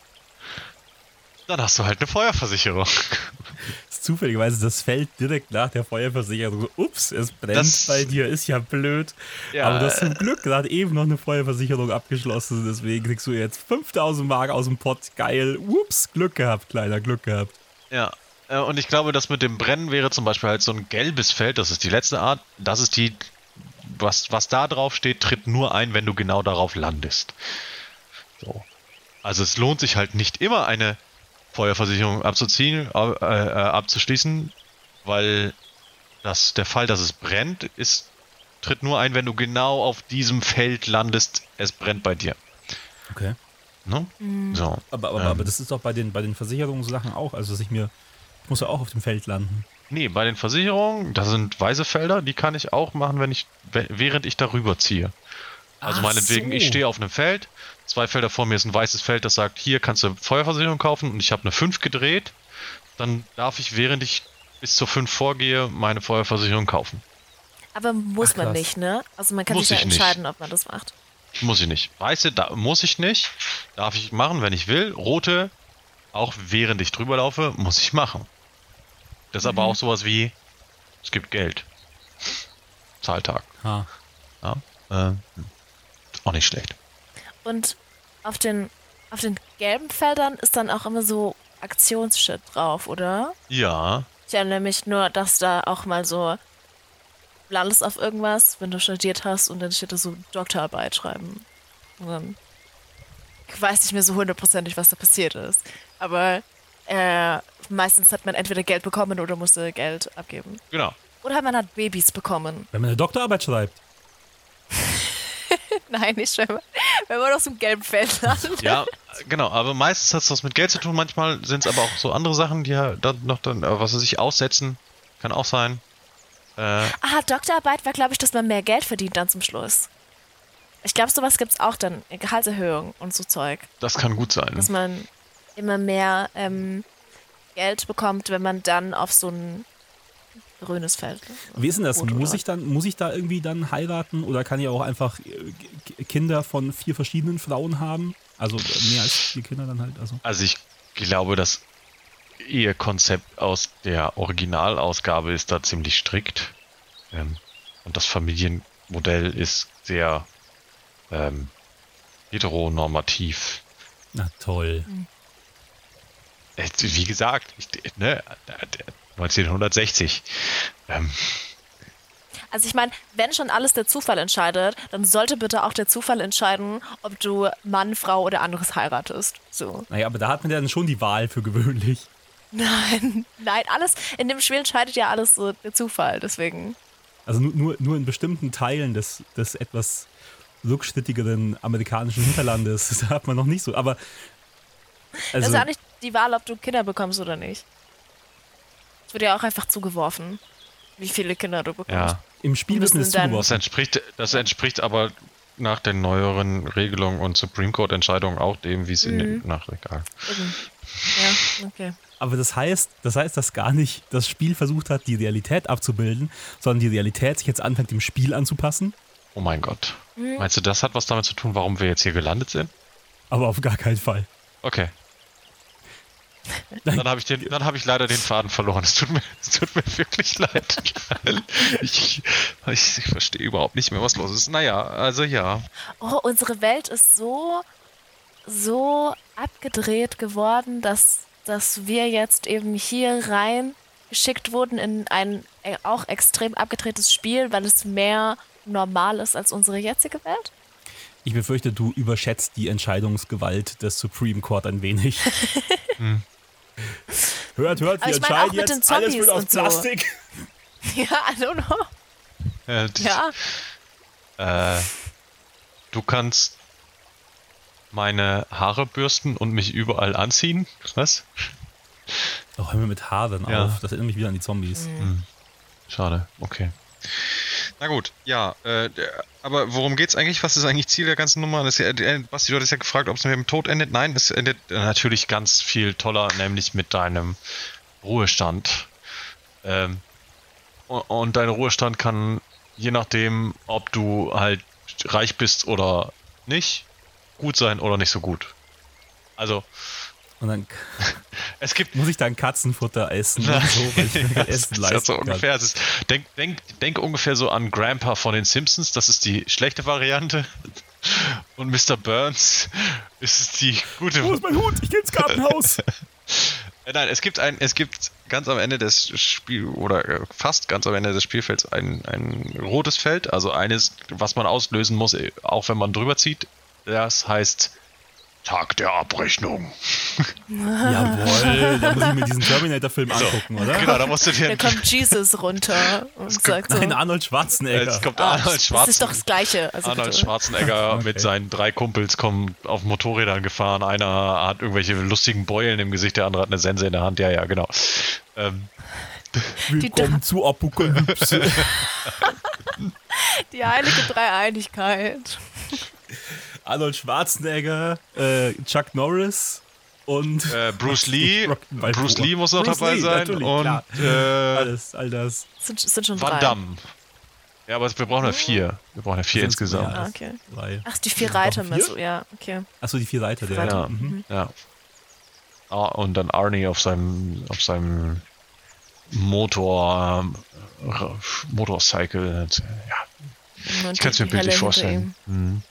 dann hast du halt eine Feuerversicherung. Das ist zufälligerweise das Feld direkt nach der Feuerversicherung. So, ups, es brennt Das- bei dir, ist ja blöd. Ja, Aber du hast zum Glück gerade eben noch eine Feuerversicherung abgeschlossen. Deswegen kriegst du jetzt fünftausend Mark aus dem Pott. Geil. Ups, Glück gehabt, kleiner, Glück gehabt. Ja, äh, und ich glaube, das mit dem Brennen wäre zum Beispiel halt so ein gelbes Feld, das ist die letzte Art, das ist die, was, was da drauf steht, tritt nur ein, wenn du genau darauf landest. So. Also es lohnt sich halt nicht immer eine Feuerversicherung abzuziehen, äh, äh, abzuschließen, weil das, der Fall, dass es brennt, ist, tritt nur ein, wenn du genau auf diesem Feld landest, es brennt bei dir. Okay. Ne? So. Aber, aber, Ähm. aber das ist doch bei den, bei den Versicherungssachen auch. Also, dass ich mir. Ich muss ja auch auf dem Feld landen. Nee, bei den Versicherungen, das sind weiße Felder, die kann ich auch machen, wenn ich, während ich darüber ziehe. Also Ach meinetwegen, so. ich stehe auf einem Feld, zwei Felder vor mir ist ein weißes Feld, das sagt, hier kannst du Feuerversicherung kaufen und ich habe eine fünf gedreht, dann darf ich, während ich bis zur fünf vorgehe, meine Feuerversicherung kaufen. Aber muss Ach, man krass. nicht, ne? Also man kann Muss sich ja ich nicht. entscheiden, ob man das macht. Muss ich nicht. Weiße da, muss ich nicht, darf ich machen, wenn ich will. Rote, auch während ich drüber laufe, muss ich machen. Das ist aber auch sowas wie, es gibt Geld. Zahltag. Ha. Ja, äh, ist auch nicht schlecht. Und auf den, auf den gelben Feldern ist dann auch immer so Aktionsshit drauf, oder? Ja, Ich erinnere mich nur, dass da auch mal so landest auf irgendwas, wenn du studiert hast und dann steht da so Doktorarbeit schreiben. Und dann ich weiß nicht mehr so hundertprozentig, was da passiert ist. Aber äh, meistens hat man entweder Geld bekommen oder musste Geld abgeben. genau. Oder man hat Babys bekommen. Wenn man eine Doktorarbeit schreibt. Nein, nicht wenn man, wenn man auf so einem gelben Feld landet. Ja, genau, aber meistens hat es was mit Geld zu tun, manchmal sind es aber auch so andere Sachen, die ja dann noch dann, äh, was sie sich aussetzen, kann auch sein. Äh, Ah, Doktorarbeit war, glaube ich, dass man mehr Geld verdient dann zum Schluss. Ich glaube, sowas gibt es auch dann. Gehaltserhöhung und so Zeug. das kann gut sein. Dass man immer mehr ähm, Geld bekommt, wenn man dann auf so ein grünes Feld. Wie ist denn das? Rot Muss oder- ich, dann, muss ich da irgendwie dann heiraten oder kann ich auch einfach äh, K- Kinder von vier verschiedenen Frauen haben? Also äh, mehr als vier Kinder dann halt. Also. Also ich glaube, dass ihr Konzept aus der Originalausgabe ist da ziemlich strikt. Ähm, Und das Familienmodell ist sehr ähm, heteronormativ. Na toll. Äh, Wie gesagt, ich, ne, neunzehnhundertsechzig. Ähm, Also ich meine, wenn schon alles der Zufall entscheidet, dann sollte bitte auch der Zufall entscheiden, ob du Mann, Frau oder anderes heiratest. So. Naja, aber da hat man ja dann schon die Wahl für gewöhnlich. Nein, nein, alles, in dem Spiel entscheidet ja alles so der Zufall, deswegen. Also nur, nur, nur in bestimmten Teilen des, des etwas rückschrittigeren amerikanischen Hinterlandes, das hat man noch nicht so. Aber Das also, ist ja auch nicht die Wahl, ob du Kinder bekommst oder nicht. Es wird ja auch einfach zugeworfen, wie viele Kinder du bekommst. ja, im Spiel müssen wird es dann- das zugeworfen. entspricht, das entspricht aber nach den neueren Regelungen und Supreme Court Entscheidungen auch dem, wie es in den Nachrichten. Eben. Ja, okay. Aber das heißt, das heißt, dass gar nicht das Spiel versucht hat, die Realität abzubilden, sondern die Realität sich jetzt anfängt, dem Spiel anzupassen. Oh mein Gott. Meinst du, das hat was damit zu tun, warum wir jetzt hier gelandet sind? Aber auf gar keinen Fall. Okay. Dann habe ich, den- dann hab ich leider den Faden verloren. Es tut mir, es tut mir wirklich leid. Ich, ich, ich verstehe überhaupt nicht mehr, was los ist. Naja, also ja. Oh, unsere Welt ist so, so abgedreht geworden, dass, dass wir jetzt eben hier rein geschickt wurden in ein äh, auch extrem abgedrehtes Spiel, weil es mehr normal ist als unsere jetzige Welt. Ich befürchte, du überschätzt die Entscheidungsgewalt des Supreme Court ein wenig. Hört, hört, Aber wir ich meine auch entscheiden mit jetzt, den alles Zombies wird aus und so. Plastik. Ja, I don't know. Äh, das- Ja. Äh, du kannst meine Haare bürsten und mich überall anziehen. Was? Oh, hör mir mit Haaren Ja. auf. Das erinnert mich wieder an die Zombies. Schade, okay. Na gut, ja, äh, der, aber worum geht's eigentlich? Was ist eigentlich Ziel der ganzen Nummer? Das ist ja, äh, Basti, du hattest ja gefragt, ob es mit dem Tod endet. Nein, es endet äh, natürlich ganz viel toller, nämlich mit deinem Ruhestand. Ähm, und, und dein Ruhestand kann, je nachdem, ob du halt reich bist oder nicht, gut sein oder nicht so gut. Also, Und dann es gibt muss ich dann Katzenfutter essen und so, weil ich mir kein das Essen ist ja leisten so kann. ungefähr. Es ist, denk, denk, denk ungefähr so an Grandpa von den Simpsons, das ist die schlechte Variante. Und Mister Burns ist die gute. Wo ist mein Hut? Ich geh ins Gartenhaus. Äh, Nein, es gibt ein, es gibt ganz am Ende des Spiel oder äh, fast ganz am Ende des Spielfelds ein, ein rotes Feld, also eines, was man auslösen muss, äh, auch wenn man drüber zieht. Das heißt Tag der Abrechnung. Jawohl, da muss ich mir diesen Terminator-Film angucken, oder? Genau, da musst du dir. Da kommt Jesus runter und sagt so, Nein, Arnold Schwarzenegger. Es kommt ah, Arnold das ist Schwarzenegger. doch das Gleiche. Also Arnold bitte. Schwarzenegger Okay. mit seinen drei Kumpels kommen auf Motorrädern gefahren. Einer hat irgendwelche lustigen Beulen im Gesicht, der andere hat eine Sense in der Hand. Ja, ja, genau. Ähm, Willkommen zu Apokalypse. Die heilige Dreieinigkeit. Arnold Schwarzenegger, äh, Chuck Norris und äh, Bruce Lee. Rock'n'Roll Bruce Power. Lee muss noch Bruce dabei Lee, sein. natürlich, Und klar. äh, alles, all das. Sind, sind schon Van drei. Damme. Ja, aber wir brauchen ja vier. Wir brauchen ja vier Sind's- insgesamt. ja, Ah, okay. Drei. Ach, die vier Sind es Reiter noch mit vier? so, ja, okay. Achso, die vier Seiter. Der, Reiter. Ja. Mhm. Ja. Ah, und dann Arnie auf seinem auf seinem Motor äh, Motorcycle. Ja, Und ich kann es mir die Helle bildlich hinter vorstellen. Mhm.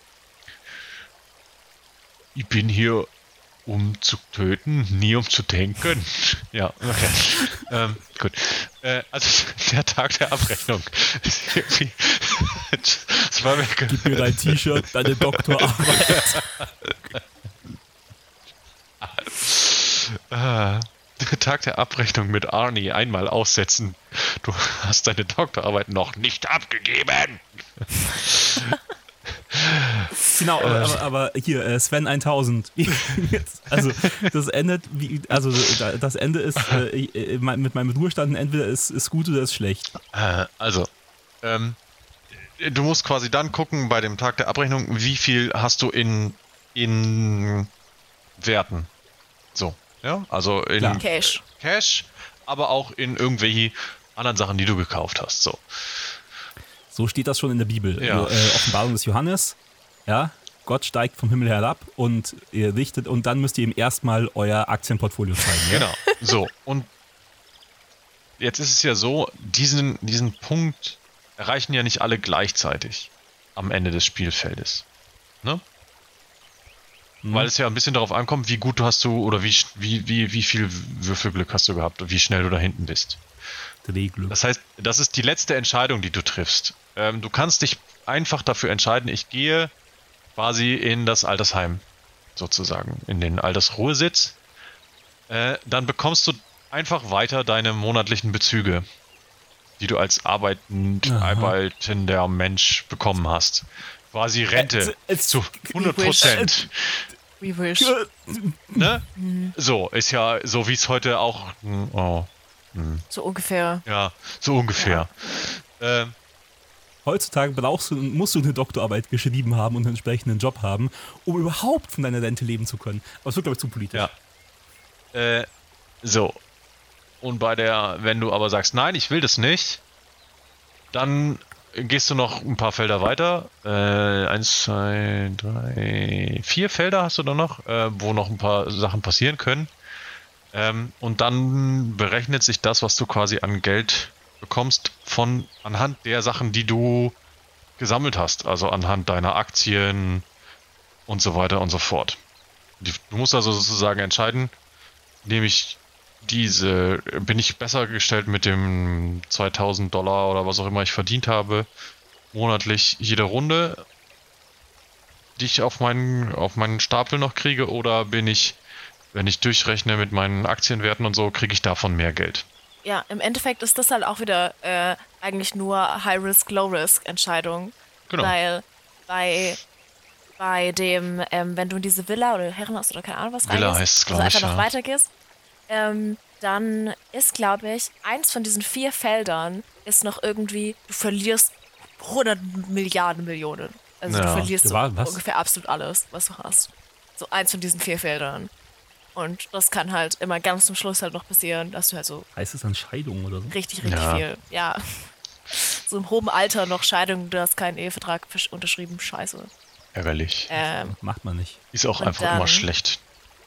Ich bin hier, um zu töten, nie um zu denken. Ja, okay. ähm, gut. Äh, also der Tag der Abrechnung. Das war mir Gib mir dein T-Shirt, deine Doktorarbeit. Ah, der Tag der Abrechnung mit Arnie einmal aussetzen. Du hast deine Doktorarbeit noch nicht abgegeben. Genau, aber, aber, aber hier, äh, Sven tausend. Jetzt, also, das endet, wie, also, da- das Ende ist, äh, äh, mit meinem Ruhestand entweder ist, ist gut oder ist schlecht. Äh, also, ähm, du musst quasi dann gucken bei dem Tag der Abrechnung, wie viel hast du in, in Werten. So, ja, also in Klar. Cash. Cash, aber auch in irgendwelche anderen Sachen, die du gekauft hast. So. So steht das schon in der Bibel. Ja. Also, äh, Offenbarung des Johannes. Ja, Gott steigt vom Himmel herab und ihr richtet, und dann müsst ihr ihm erstmal euer Aktienportfolio zeigen. Ja? Genau. So, und jetzt ist es ja so, diesen, diesen Punkt erreichen ja nicht alle gleichzeitig am Ende des Spielfeldes. Ne? Mhm. Weil es ja ein bisschen darauf ankommt, wie gut du hast du oder wie, wie, wie, wie viel Würfelglück hast du gehabt und wie schnell du da hinten bist. Drehglück. Das heißt, das ist die letzte Entscheidung, die du triffst. Ähm, du kannst dich einfach dafür entscheiden, ich gehe quasi in das Altersheim, sozusagen, in den Altersruhesitz. Äh, dann bekommst du einfach weiter deine monatlichen Bezüge, die du als arbeitend, arbeitender Mensch bekommen hast. Quasi Rente Äh, es- zu hundert Prozent. We wish. Ne? So, ist ja so, wie es heute auch... Oh, So ungefähr. ja, so ungefähr. Ähm, Heutzutage brauchst du, musst du eine Doktorarbeit geschrieben haben und einen entsprechenden Job haben, um überhaupt von deiner Rente leben zu können. Aber es wird, glaube ich, zu politisch. Ja. Äh, so. Und bei der, wenn du aber sagst, nein, ich will das nicht, dann gehst du noch ein paar Felder weiter. Äh, eins, zwei, drei, vier Felder hast du da noch, äh, wo noch ein paar Sachen passieren können. Ähm, und dann berechnet sich das, was du quasi an Geld bekommst, von anhand der Sachen, die du gesammelt hast. Also anhand deiner Aktien und so weiter und so fort. Die, du musst also sozusagen entscheiden, nehme ich diese, bin ich besser gestellt mit dem zweitausend Dollar oder was auch immer ich verdient habe, monatlich jede Runde, die ich auf meinen, auf meinen Stapel noch kriege, oder bin ich, wenn ich durchrechne mit meinen Aktienwerten und so, kriege ich davon mehr Geld. Ja, im Endeffekt ist das halt auch wieder äh, eigentlich nur High-Risk, Low-Risk-Entscheidung. Genau. Weil bei, bei dem, ähm, wenn du in diese Villa oder Herrenhaus oder keine Ahnung was Villa reingehst, heißt es, glaub also ich, einfach noch ja. weitergehst, ähm, dann ist, glaube ich, eins von diesen vier Feldern ist noch irgendwie, du verlierst hundert Milliarden Millionen. Also Ja. du verlierst Ja, so wa- was? ungefähr absolut alles, was du hast. So eins von diesen vier Feldern. Und das kann halt immer ganz zum Schluss halt noch passieren, dass du halt so Heißt es dann Scheidung oder so? richtig, richtig Ja. viel, ja. So im hohen Alter noch Scheidung, du hast keinen Ehevertrag versch- unterschrieben, scheiße. Ärgerlich. Ähm, Macht man nicht. Ist auch und einfach dann- immer schlecht.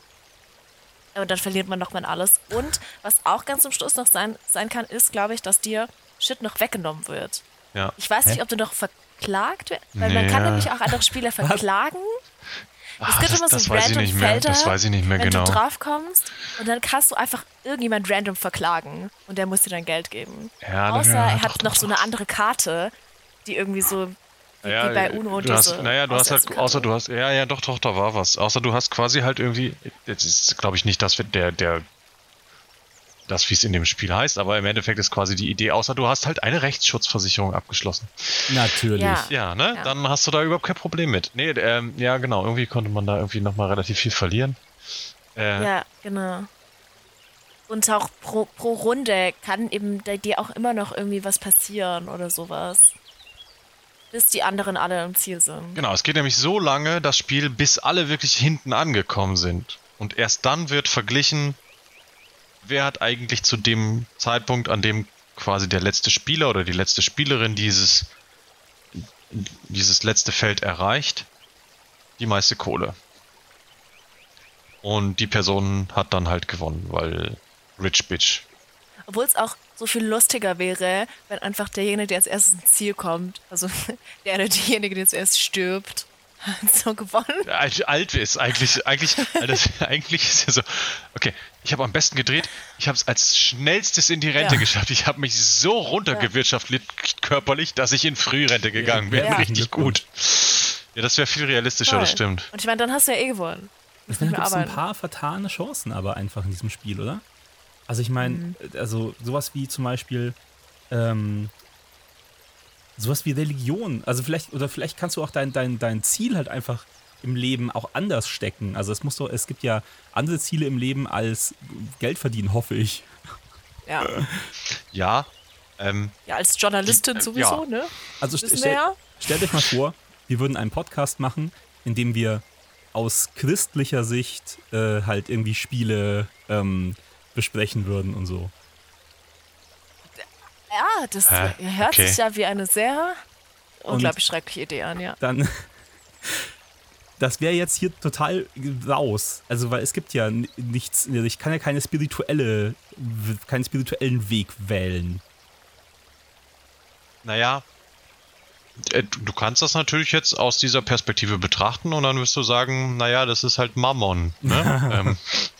und dann verliert man nochmal alles. Und was auch ganz zum Schluss noch sein, sein kann, ist, glaube ich, dass dir Shit noch weggenommen wird. Ja. Ich weiß Hä? nicht, ob du noch verklagt wirst, weil man Nee. kann nämlich auch andere Spieler verklagen. Ah, gibt das immer so das weiß ich random nicht mehr. Felder, Das weiß ich nicht mehr wenn genau. du draufkommst und dann kannst du einfach irgendjemand random verklagen und der muss dir dann Geld geben. Ja, Außer ja, er doch, hat doch, noch doch. so eine andere Karte, die irgendwie so wie, Ja, wie bei Uno und du diese hast, naja, du hast halt, Aussetzen außer könnte. du hast, ja, ja, doch, doch, da war was. Außer du hast quasi halt irgendwie, jetzt ist, glaube ich, nicht das, der, der, das, wie es in dem Spiel heißt, aber im Endeffekt ist quasi die Idee, außer du hast halt eine Rechtsschutzversicherung abgeschlossen. Natürlich. Ja. Ja, ne? Ja. Dann hast du da überhaupt kein Problem mit. Nee, ähm, ja, genau, irgendwie konnte man da irgendwie nochmal relativ viel verlieren. Äh, Ja, genau. Und auch pro, pro Runde kann eben da- dir auch immer noch irgendwie was passieren oder sowas. Bis die anderen alle im Ziel sind. Genau, es geht nämlich so lange, das Spiel, bis alle wirklich hinten angekommen sind. Und erst dann wird verglichen, wer hat eigentlich zu dem Zeitpunkt, an dem quasi der letzte Spieler oder die letzte Spielerin dieses, dieses letzte Feld erreicht, die meiste Kohle. Und die Person hat dann halt gewonnen, weil Rich Bitch. Obwohl es auch so viel lustiger wäre, wenn einfach derjenige, der als erstes ins Ziel kommt, also der oder diejenige, der zuerst stirbt, hat so gewonnen. Alt, alt ist eigentlich, eigentlich, das, eigentlich ist ja so, okay, ich habe am besten gedreht, ich habe es als schnellstes in die Rente Ja. geschafft. Ich habe mich so runtergewirtschaftet körperlich, dass ich in Frührente gegangen bin. Ja. Richtig gut. Ja, das wäre viel realistischer, das Toll. stimmt. Und ich meine, dann hast du ja eh gewonnen. Es Nicht gibt mehr so ein arbeiten. paar vertane Chancen aber einfach in diesem Spiel, oder? Also ich meine, Mhm. also sowas wie zum Beispiel ähm, sowas wie Religion. Also vielleicht, oder vielleicht kannst du auch dein, dein, dein Ziel halt einfach im Leben auch anders stecken. Also es muss doch, es gibt ja andere Ziele im Leben als Geld verdienen, hoffe ich. Ja. Ja, ähm, Ja, als Journalistin Die- äh, sowieso, ja. ne? Also st Wissen wir stell, ja. stellt euch mal vor, wir würden einen Podcast machen, in dem wir aus christlicher Sicht äh, halt irgendwie Spiele ähm, besprechen würden und so. Ja, das Hä? hört Okay. sich ja wie eine sehr unglaublich schreckliche Idee an, ja. Dann, das wäre jetzt hier total raus. Also, weil es gibt ja n- nichts, ich kann ja keine spirituelle, keinen spirituellen Weg wählen. naja, äh, du kannst das natürlich jetzt aus dieser Perspektive betrachten und dann wirst du sagen, naja, das ist halt Mammon, ne? ähm,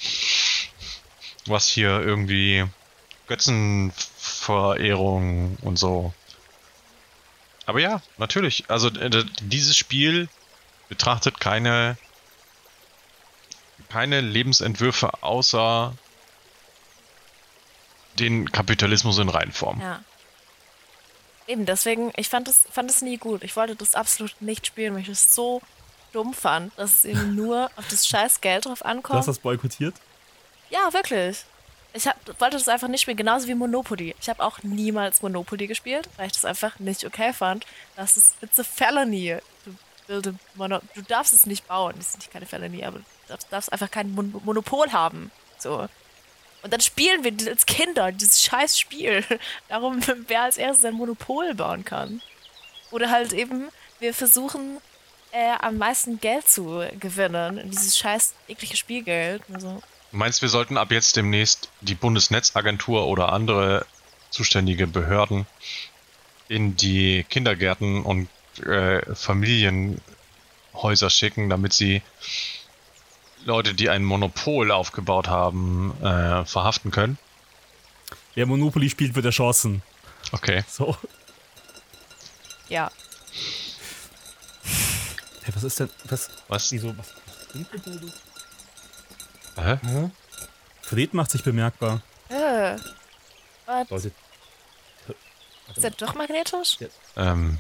was hier irgendwie Götzenverehrung und so. Aber ja, natürlich. Also äh, dieses Spiel betrachtet keine keine Lebensentwürfe außer den Kapitalismus in Reinform. Ja. Eben, deswegen, ich fand es fand es nie gut. Ich wollte das absolut nicht spielen, weil ich es so dumm fand, dass es eben nur auf das scheiß Geld drauf Du ankommt. hast das boykottiert? Ja, wirklich. Ich hab, wollte das einfach nicht spielen, genauso wie Monopoly. Ich habe auch niemals Monopoly gespielt, weil ich das einfach nicht okay fand. Das ist it's a felony. Du, build a Mono, du darfst es nicht bauen. Das ist nicht keine Felony, aber du darfst, darfst einfach kein Mon Monopol haben. So. Und dann spielen wir als Kinder dieses scheiß Spiel. Darum, wer als erstes ein Monopol bauen kann. Oder halt eben, wir versuchen äh, am meisten Geld zu gewinnen. Dieses scheiß eklige Spielgeld. Also, Du meinst, wir sollten ab jetzt demnächst die Bundesnetzagentur oder andere zuständige Behörden in die Kindergärten und äh, Familienhäuser schicken, damit sie Leute, die ein Monopol aufgebaut haben, äh, verhaften können? Wer Monopoly spielt, wird erschossen. Okay. So. ja. Hey, was ist denn. Was? Was? Wieso? Was? was Hä? Hä? Fred macht sich bemerkbar. Äh, was? Leute. Ist der doch magnetisch? Ähm.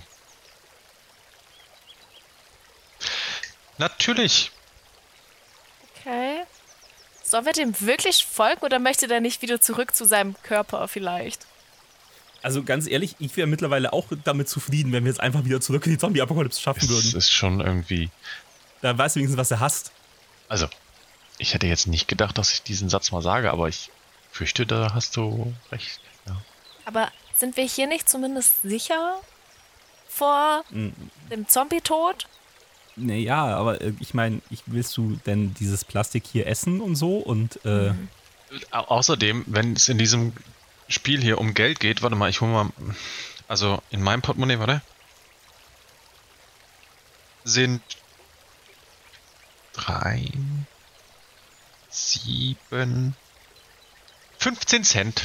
Natürlich. Okay. Sollen wir dem wirklich folgen oder möchte der nicht wieder zurück zu seinem Körper vielleicht? Also ganz ehrlich, ich wäre mittlerweile auch damit zufrieden, wenn wir jetzt einfach wieder zurück in die Zombie-Apokalypse schaffen Es würden. ist schon irgendwie. Da weißt du wenigstens, was er hasst. Also, ich hätte jetzt nicht gedacht, dass ich diesen Satz mal sage, aber ich fürchte, da hast du recht. Ja. Aber sind wir hier nicht zumindest sicher vor Mhm. dem Zombie-Tod? Naja, aber äh, ich meine, ich, willst du denn dieses Plastik hier essen und so? Und äh, Mhm. Au- Außerdem, wenn es in diesem Spiel hier um Geld geht, warte mal, ich hole mal. Also in meinem Portemonnaie, warte. Sind drei, sieben, fünfzehn Cent.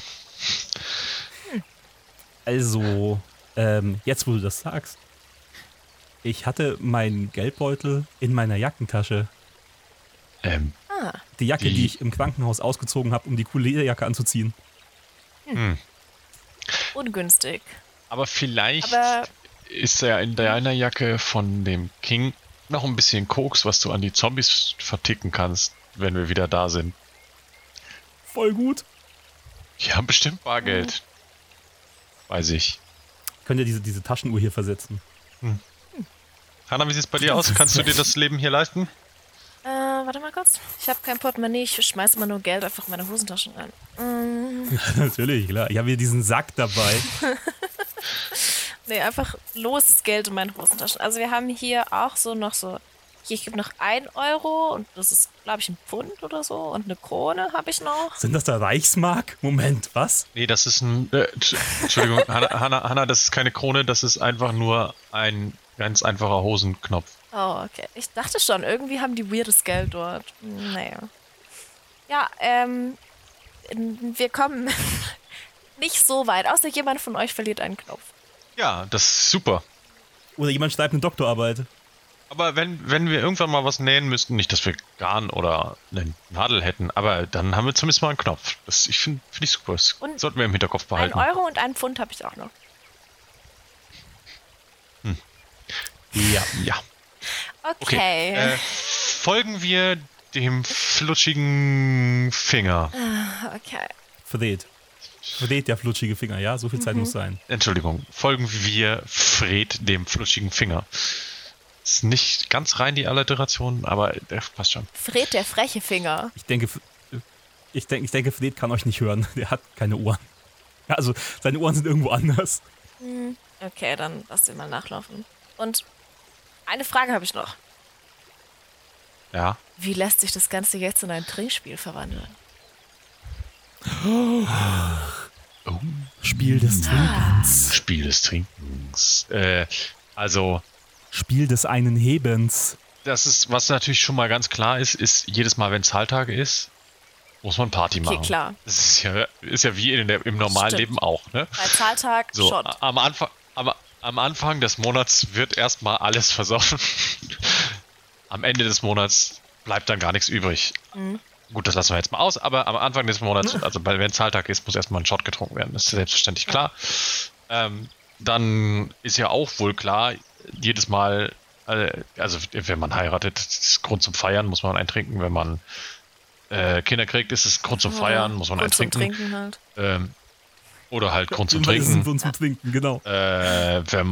also, ähm, jetzt wo du das sagst, ich hatte meinen Geldbeutel in meiner Jackentasche. Ähm, Ah, Die Jacke, Die- die ich im Krankenhaus ausgezogen habe, um die coole Lederjacke anzuziehen. hm. ungünstig. Aber vielleicht Aber ist ja in deiner Jacke von dem King noch ein bisschen Koks, was du an die Zombies verticken kannst, wenn wir wieder da sind. Voll gut. Die haben bestimmt Bargeld. Weiß ich. Könnt ihr diese, diese Taschenuhr hier versetzen? Hanna, wie sieht es bei dir aus? Kannst du dir das Leben hier leisten? Äh, warte mal kurz. Ich habe kein Portemonnaie, ich schmeiß immer nur Geld einfach in meine Hosentaschen rein. Mm, Natürlich, klar. Ich habe hier diesen Sack dabei. nee, einfach loses Geld in meinen Hosentaschen. Also wir haben hier auch so noch so, hier, ich gebe noch ein Euro und das ist, glaube ich, ein Pfund oder so und eine Krone habe ich noch. Sind das da Reichsmark? Moment, was? Nee, das ist ein. Äh, Entsch- Entschuldigung, Hanna, Hanna, Hanna, das ist keine Krone, das ist einfach nur ein ganz einfacher Hosenknopf. Oh, okay. Ich dachte schon, irgendwie haben die weirdes Geld dort. Naja. Ja, ähm, wir kommen nicht so weit, außer jemand von euch verliert einen Knopf. Ja, das ist super. Oder jemand schreibt eine Doktorarbeit. Aber wenn, wenn wir irgendwann mal was nähen müssten, nicht, dass wir Garn oder eine Nadel hätten, aber dann haben wir zumindest mal einen Knopf. Das, ich finde find ich super. Das Und sollten wir im Hinterkopf Ein behalten. Euro und ein Pfund habe ich auch noch. Ja. Ja. Okay. Äh, folgen wir dem flutschigen Finger. Okay. Fred. Fred, der flutschige Finger, ja? So viel Zeit muss sein. Entschuldigung. Folgen wir Fred, dem flutschigen Finger. Ist nicht ganz rein die Alliteration, aber der passt schon. Fred, der freche Finger. Ich denke, F- ich denke, ich denke, Fred kann euch nicht hören. Der hat keine Ohren. Ja, also, seine Ohren sind irgendwo anders. Hm, okay, dann lass den mal nachlaufen. Und eine Frage habe ich noch. Ja. Wie lässt sich das Ganze jetzt in ein Trinkspiel verwandeln? Oh. Spiel des Trinkens. Spiel des Trinkens. Äh, Also Spiel des einen Hebens. das ist, was natürlich schon mal ganz klar ist, ist jedes Mal, wenn Zahltag ist, muss man Party machen. Okay, klar. Das ist ja, ist ja wie in der, im normalen Stimmt. Leben auch, ne? Bei Zahltag, So, Shot. am Anfang, am, am Anfang des Monats wird erstmal alles versoffen. Am Ende des Monats bleibt dann gar nichts übrig. Mhm. Gut, das lassen wir jetzt mal aus, aber am Anfang des Monats, also bei, wenn Zahltag ist, muss erstmal ein Shot getrunken werden. Das ist selbstverständlich klar. Ähm, dann ist ja auch wohl klar, jedes Mal, äh, also wenn man heiratet, ist es Grund zum Feiern, muss man eintrinken. Wenn man äh, Kinder kriegt, ist es Grund zum Feiern, muss man Grund zum eintrinken. Trinken halt. Ähm, oder halt Grund zum Irgendwann ist es ein Trinken. Grund zum Trinken, genau. Äh, wenn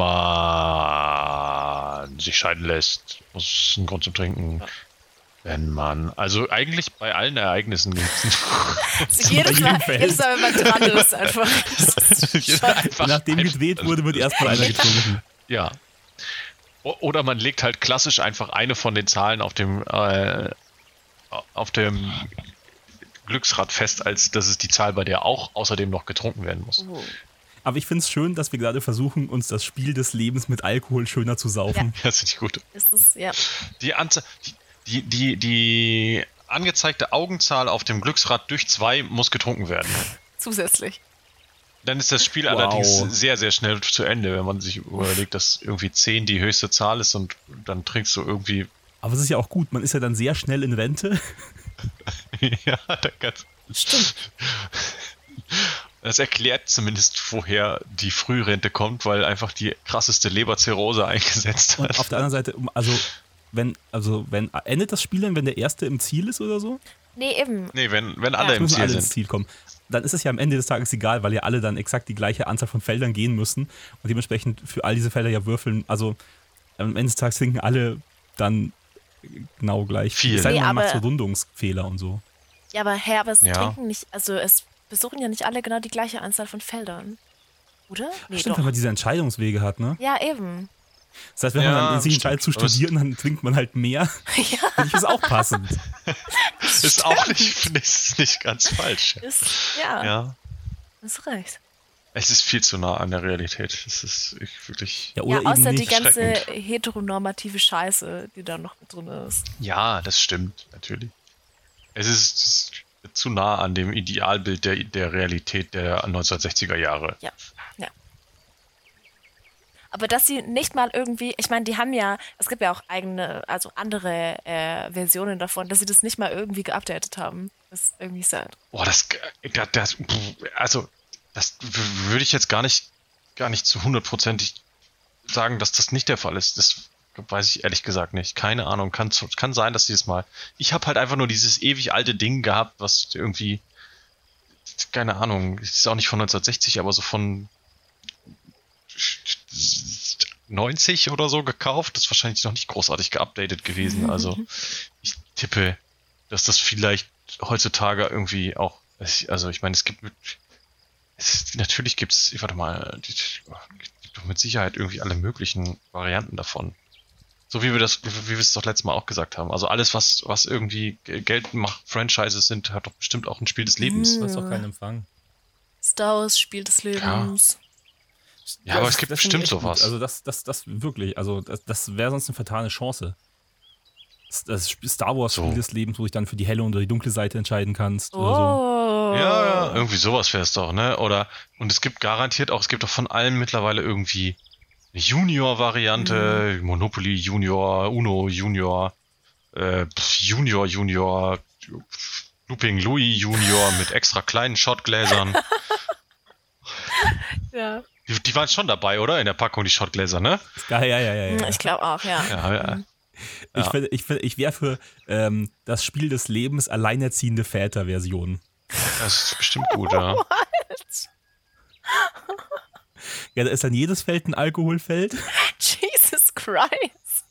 man sich scheiden lässt, muss es ein Grund zum Trinken. Wenn man, also eigentlich bei allen Ereignissen gibt es Also jedes, Mal, Fest. jedes Mal, wenn man dran ist, einfach. einfach. Nachdem gedreht wurde, wird erstmal einer getrunken. Ja. O- Oder man legt halt klassisch einfach eine von den Zahlen auf dem, äh, auf dem Glücksrad fest, als das ist die Zahl, bei der auch außerdem noch getrunken werden muss. Oh. Aber ich finde es schön, dass wir gerade versuchen, uns das Spiel des Lebens mit Alkohol schöner zu saufen. Das finde ich gut. Ist es, ja. Die, Anze die, die, die angezeigte Augenzahl auf dem Glücksrad durch zwei muss getrunken werden. Zusätzlich. Dann ist das Spiel Wow. allerdings sehr, sehr schnell zu Ende, wenn man sich überlegt, dass irgendwie zehn die höchste Zahl ist und dann trinkst du irgendwie. Aber es ist ja auch gut, man ist ja dann sehr schnell in Rente. Ja, da kannst Stimmt. Das erklärt zumindest, woher die Frührente kommt, weil einfach die krasseste Leberzirrhose eingesetzt Und hat. auf der anderen Seite, also wenn, also wenn, endet das Spiel dann, wenn der Erste im Ziel ist oder so? Nee, eben. Nee, wenn, wenn alle Ja. im Müssen Ziel alle ins sind. Ziel kommen. Dann ist es ja am Ende des Tages egal, weil ja alle dann exakt die gleiche Anzahl von Feldern gehen müssen und dementsprechend für all diese Felder ja würfeln. Also am Ende des Tages trinken alle dann genau gleich Viel. Es sei denn, Nee, man macht aber- so Rundungsfehler und so. Ja, aber Herr, aber es Ja. trinken nicht, also es besuchen ja nicht alle genau die gleiche Anzahl von Feldern. Oder? Nee, Stimmt, doch. wenn man diese Entscheidungswege hat, ne? Ja, eben. Das heißt, wenn Ja, man dann sich stimmt. entscheidet zu Aber es- studieren, dann trinkt man halt mehr. Ja, Finde ich ist auch passend. Ist auch nicht, finde ich, ist nicht ganz falsch. ist, ja, Ja. hast recht. Es ist viel zu nah an der Realität. Es ist ich, wirklich. Ja, Ja, oder eben außer die nicht. ganze Schreckend. heteronormative Scheiße, die da noch mit drin ist. Ja, das stimmt, natürlich. Es ist, es ist zu nah an dem Idealbild der, der Realität der neunzehnhundertsechziger Jahre. Ja, ja. Aber dass sie nicht mal irgendwie, ich meine, die haben ja, es gibt ja auch eigene, also andere äh, Versionen davon, dass sie das nicht mal irgendwie geupdatet haben. Das ist irgendwie sad. Boah, das, das, das also, das w- würde ich jetzt gar nicht, gar nicht zu hundertprozentig sagen, dass das nicht der Fall ist. Das weiß ich ehrlich gesagt nicht. Keine Ahnung. Kann, kann sein, dass dieses Mal. Ich habe halt einfach nur dieses ewig alte Ding gehabt, was irgendwie, keine Ahnung, ist auch nicht von neunzehnhundertsechzig, aber so von neunzig oder so gekauft. Das ist wahrscheinlich noch nicht großartig geupdatet gewesen. Also ich tippe, dass das vielleicht heutzutage irgendwie auch, also ich meine, es gibt, es, natürlich gibt es, warte mal, die, gibt doch mit Sicherheit irgendwie alle möglichen Varianten davon. So wie wir das, wie wir es doch letztes Mal auch gesagt haben. Also alles, was, was irgendwie Geld macht, Franchises sind, hat doch bestimmt auch ein Spiel des Lebens. Du hast doch keinen Empfang. Star Wars, Spiel des Lebens. Ja, aber Das- es gibt das finde bestimmt ich echt gut. sowas. Also das, das, das wirklich, also das, das wäre sonst eine vertane Chance. Das, das Sp- Star Wars Spiel So. des Lebens, wo du dich dann für die helle oder die dunkle Seite entscheiden kannst oder so. Oh. Ja, ja, irgendwie sowas wäre es doch, ne? Oder, und es gibt garantiert auch, es gibt doch von allem mittlerweile irgendwie eine Junior-Variante, Monopoly Junior, Uno Junior, äh, pf, Junior Junior, Looping Louis Junior mit extra kleinen Shotgläsern. Ja. Die, die waren schon dabei, oder? In der Packung, die Shotgläser, ne? Ja, ja, ja, ja. ja. Ich glaube auch, ja. Ja, ja. Ich, Ja. find, ich, find, ich wäre für ähm, das Spiel des Lebens alleinerziehende Väter-Version. Das ist bestimmt gut, ja. Ja, da ist dann jedes Feld ein Alkoholfeld. Jesus Christ.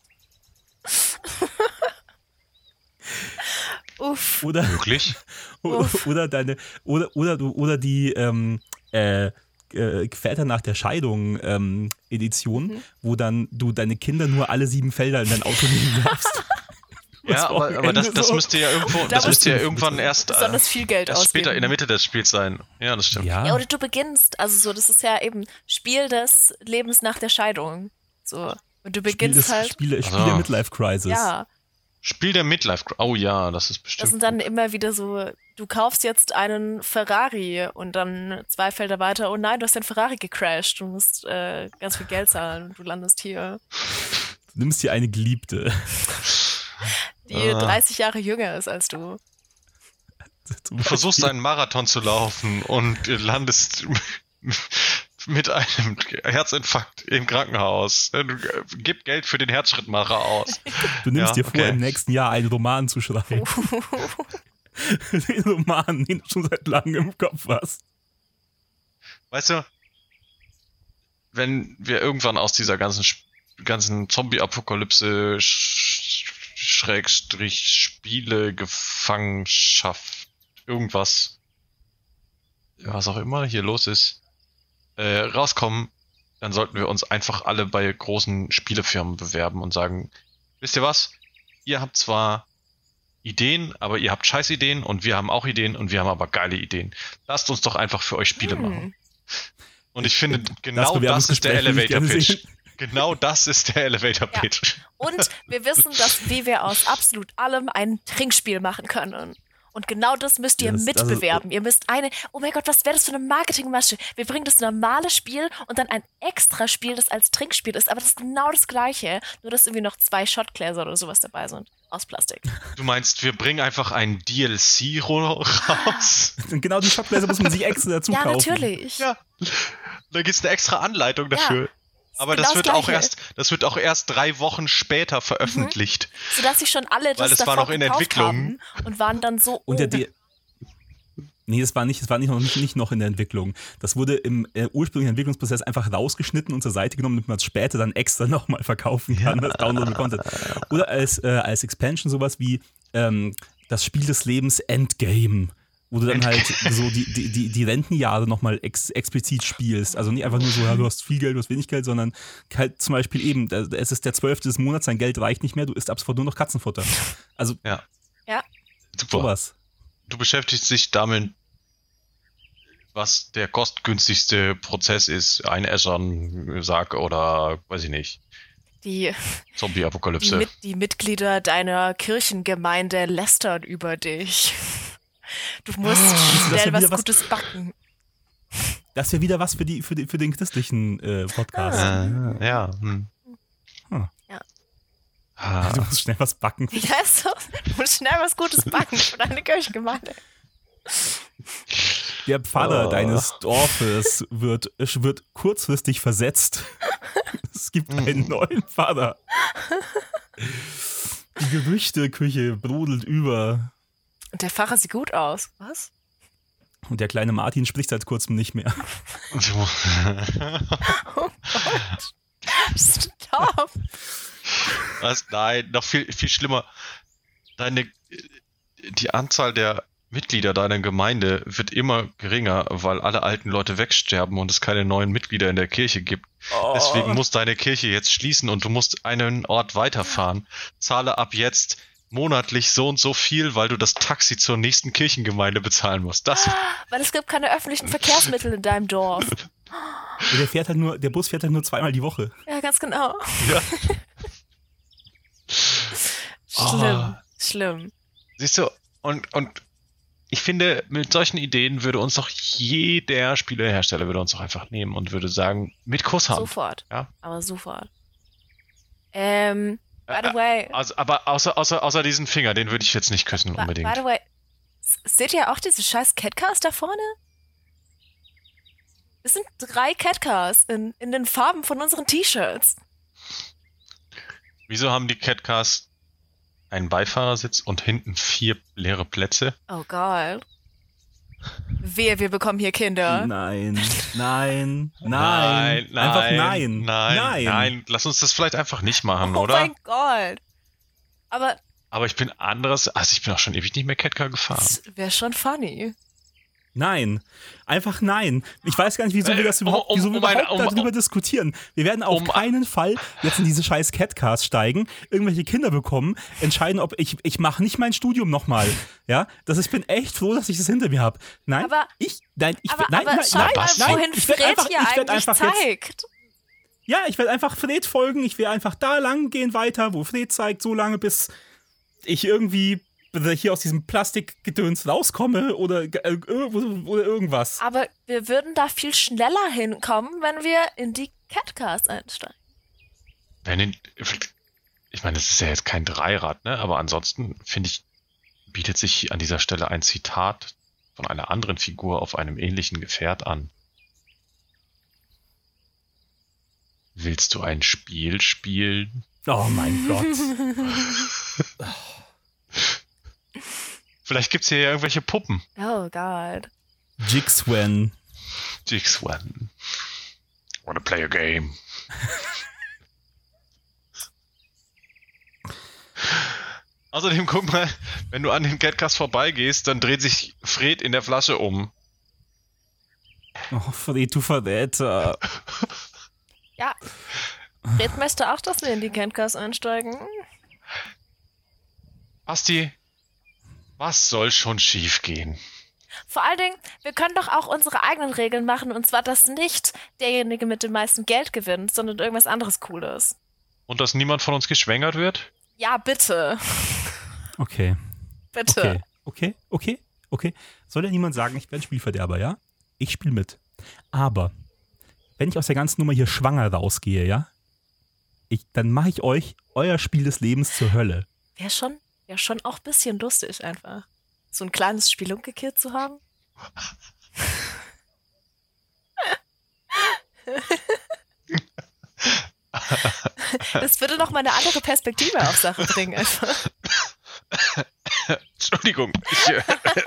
Uff. Oder, Möglich. Uff. oder deine, oder, oder du, oder die ähm, äh, äh, Väter nach der Scheidung ähm, Edition, Mhm. wo dann du deine Kinder nur alle sieben Felder in dein Auto nehmen darfst. Ja, aber, aber das, das so. müsste ja irgendwo, Da das müsste ja musst du irgendwann erst, äh, Besonders viel Geld erst ausgeben. später in der Mitte des Spiels sein. Ja, das stimmt. Ja, Ja, oder du beginnst, also so, das ist ja eben Spiel des Lebens nach der Scheidung. So. Und du Spiel beginnst des, halt. Spiel, Spiel Ah. der Midlife Crisis. Ja, Spiel der Midlife. Oh ja, das ist bestimmt. das sind dann immer wieder so, du kaufst jetzt einen Ferrari und dann zwei Felder weiter, oh nein, du hast den Ferrari gecrashed, du musst äh, ganz viel Geld zahlen und du landest hier. Du nimmst dir eine Geliebte. Die Ah. dreißig Jahre jünger ist als du. Du versuchst einen Marathon zu laufen und landest mit einem Herzinfarkt im Krankenhaus. Gib Geld für den Herzschrittmacher aus. Du nimmst Ja, dir vor, okay. im nächsten Jahr einen Roman zu schreiben. Den Roman, den du schon seit langem im Kopf hast. Weißt du, wenn wir irgendwann aus dieser ganzen, ganzen Zombie-Apokalypse sch- Schrägstrich Spiele, Gefangenschaft, irgendwas, was auch immer hier los ist, äh, rauskommen, dann sollten wir uns einfach alle bei großen Spielefirmen bewerben und sagen, wisst ihr was? Ihr habt zwar Ideen, aber ihr habt Scheißideen und wir haben auch Ideen und wir haben aber geile Ideen. Lasst uns doch einfach für euch Spiele Hm. machen. Und ich finde, genau Das das ist der Bewerbungsgespräch würde ich gerne Elevator-Pitch. sehen. Genau das ist der Elevator-Pitch. Und wir wissen, dass wie wir aus absolut allem ein Trinkspiel machen können. Und genau das müsst ihr Das- das ist- mitbewerben. Ihr müsst eine, oh mein Gott, was wäre das für eine Marketingmasche? Wir bringen das normale Spiel und dann ein extra Spiel, das als Trinkspiel ist, aber das ist genau das gleiche, nur dass irgendwie noch zwei Shotgläser oder sowas dabei sind. Aus Plastik. Du meinst, wir bringen einfach ein D L C ro- raus? Und genau die Shotgläser muss man sich extra dazu Ja, kaufen. natürlich. Ja. Da gibt es eine extra Anleitung dafür. Aber genau das wird das auch Gleiche. erst, das wird auch erst drei Wochen später veröffentlicht. Sodass sich schon alle das Weil es davor war noch in gekauft Entwicklung. haben und waren dann so, Und der oh, D- Nee, das war nicht, das war nicht noch, nicht, nicht noch in der Entwicklung. Das wurde im äh, ursprünglichen Entwicklungsprozess einfach rausgeschnitten und zur Seite genommen, damit man es später dann extra nochmal verkaufen kann, als Downloadable Content. Oder als, äh, als Expansion sowas wie ähm, das Spiel des Lebens Endgame, wo du dann halt so die, die, die, die Rentenjahre nochmal ex, explizit spielst. Also nicht einfach nur so, ja, du hast viel Geld, du hast wenig Geld, sondern halt zum Beispiel eben, da- es ist der zwölfte des Monats, dein Geld reicht nicht mehr, du isst ab sofort nur noch Katzenfutter. Also Ja. Ja. Super. sowas. Du beschäftigst dich damit, was der kostengünstigste Prozess ist. Ein Eschern-Sarg oder, weiß ich nicht, die, die, Zombie-Apokalypse. mit, die Mitglieder deiner Kirchengemeinde lästern über dich. Du musst das schnell ja was wieder was- Gutes backen. Das wäre wieder was für, die, für, die, für den christlichen äh, Podcast. Äh, ja. Hm. Hm. Ja. Ah. Du musst schnell was backen. Wie heißt das? Du musst schnell was Gutes backen für deine Kirchengemeinde. Der Pfarrer Oh. deines Dorfes wird, wird kurzfristig versetzt. Es gibt einen neuen Pfarrer. Die Gerüchteküche brodelt über. Und der Pfarrer sieht gut aus. Was? Und der kleine Martin spricht seit kurzem nicht mehr. Oh Gott. Stopp. Was? Nein, noch viel, viel schlimmer. Deine, die Anzahl der Mitglieder deiner Gemeinde wird immer geringer, weil alle alten Leute wegsterben und es keine neuen Mitglieder in der Kirche gibt. Oh. Deswegen muss deine Kirche jetzt schließen und du musst einen Ort weiterfahren. Zahle ab jetzt monatlich so und so viel, weil du das Taxi zur nächsten Kirchengemeinde bezahlen musst. Das, Weil es gibt keine öffentlichen Verkehrsmittel in deinem Dorf. Der, fährt halt nur, der Bus fährt halt nur zweimal die Woche. Ja, ganz genau. ja. Schlimm. Oh. Schlimm. Siehst du, und, und ich finde, mit solchen Ideen würde uns doch jeder Spielehersteller würde uns doch einfach nehmen und würde sagen, mit Kusshand. Sofort. Ja. Aber sofort. Ähm, by the Äh, way, Also, aber außer, außer, außer diesen Finger, den würde ich jetzt nicht küssen by, unbedingt. by the way, s- seht ihr auch diese scheiß Catcars da vorne? Es sind drei Catcars in, in den Farben von unseren T-Shirts. Wieso haben die Catcars einen Beifahrersitz und hinten vier leere Plätze? Oh Gott. Wehe, wir bekommen hier Kinder. Nein, nein, nein. nein, Einfach nein. nein, Nein. nein. Lass uns das vielleicht einfach nicht machen, Oh oder? mein Gott. Aber Aber ich bin anderes, also ich bin auch schon ewig nicht mehr Catcar gefahren. das wäre schon funny. Nein. Einfach nein. Ich weiß gar nicht, wieso wir das Äh, überhaupt, um- wieso wir um eine- überhaupt um- darüber um- diskutieren. Wir werden auf um- keinen Fall jetzt in diese scheiß Catcars steigen, irgendwelche Kinder bekommen, entscheiden, ob ich, ich mache nicht mein Studium nochmal. Ja, das, ich bin echt froh, dass ich das hinter mir habe. Nein, Aber- ich, nein, ich, Aber, nein, aber nein, schau nein, mal, nein, wohin ich werd Fred einfach, hier ich werd eigentlich einfach jetzt, zeigt. Ja, ich werde einfach Fred folgen. Ich will einfach da lang gehen weiter, wo Fred zeigt, so lange, bis ich irgendwie hier aus diesem Plastikgedöns rauskomme oder, äh, oder irgendwas. Aber wir würden da viel schneller hinkommen, wenn wir in die Catcars einsteigen. Wenn in, ich meine, das ist ja jetzt kein Dreirad, ne? Aber ansonsten, finde ich, bietet sich an dieser Stelle ein Zitat von einer anderen Figur auf einem ähnlichen Gefährt an. Willst du ein Spiel spielen? Oh mein Gott. Vielleicht gibt's hier ja irgendwelche Puppen. Oh Gott. Jigswan. Jigswan. Wanna play a game? Außerdem, guck mal, wenn du an den Catcars vorbeigehst, dann dreht sich Fred in der Flasche um. Oh, Fred, du Verräter. Ja. Fred möchte auch, dass wir in die Catcars einsteigen. Basti, was soll schon schief gehen? Vor allen Dingen, wir können doch auch unsere eigenen Regeln machen, und zwar, dass nicht derjenige mit dem meisten Geld gewinnt, sondern irgendwas anderes Cooles. Und dass niemand von uns geschwängert wird? Ja, bitte. Okay. Bitte. Okay, okay, okay, okay. Soll ja niemand sagen, ich bin ein Spielverderber, ja? Ich spiele mit. Aber, wenn ich aus der ganzen Nummer hier schwanger rausgehe, ja? Ich, dann mache ich euch euer Spiel des Lebens zur Hölle. Wäre schon, wär schon auch ein bisschen lustig einfach. So ein kleines Spelunke-Kit zu haben. Das würde noch mal eine andere Perspektive auf Sachen bringen einfach. Entschuldigung. Ich, äh,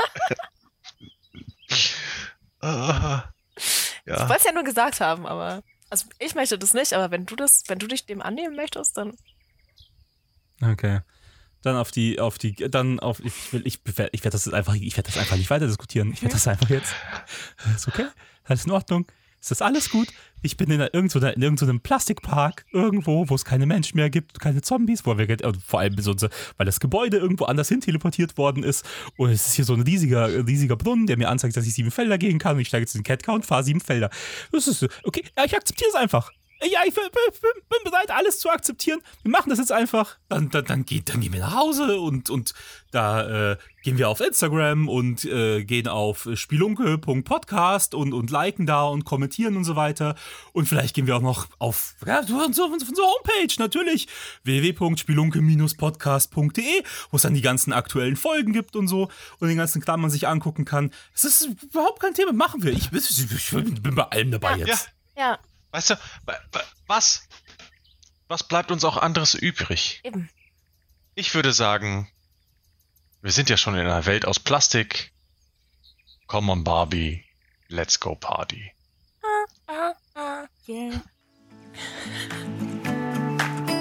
uh, ja. Ich wollte es ja nur gesagt haben, aber also ich möchte das nicht, aber wenn du das, wenn du dich dem annehmen möchtest, dann. Okay. Dann auf die, auf die, dann auf, ich will, ich, ich werde das jetzt einfach, ich werde das einfach nicht weiter diskutieren. Ich werde das einfach jetzt. Ist okay? Alles in Ordnung? Ist das alles gut? Ich bin in irgendeinem so in irgend so Plastikpark irgendwo, wo es keine Menschen mehr gibt, keine Zombies, wo wir äh, vor allem so, weil das Gebäude irgendwo anders hin teleportiert worden ist. Und es ist hier so ein riesiger, riesiger Brunnen, der mir anzeigt, dass ich sieben Felder gehen kann. Und ich steige jetzt in den Catcar und fahre sieben Felder. Das ist okay. Ja, ich akzeptiere es einfach. Ja, ich bin, bin, bin bereit, alles zu akzeptieren. Wir machen das jetzt einfach. Dann, dann, dann, geht, dann gehen wir nach Hause und, und da äh, gehen wir auf Instagram und äh, gehen auf spielunke punkt podcast und, und liken da und kommentieren und so weiter. Und vielleicht gehen wir auch noch auf ja, unsere, unsere Homepage, natürlich. w w w punkt spielunke Bindestrich podcast punkt d e, wo es dann die ganzen aktuellen Folgen gibt und so. Und den ganzen Kram man sich angucken kann. Das ist überhaupt kein Thema. Machen wir. Ich, ich, ich bin bei allem dabei Ja. jetzt. Ja. ja. Weißt du, was? Was bleibt uns auch anderes übrig? Eben. Ich würde sagen, wir sind ja schon in einer Welt aus Plastik. Come on, Barbie, let's go party. Ah, ah, ah, yeah.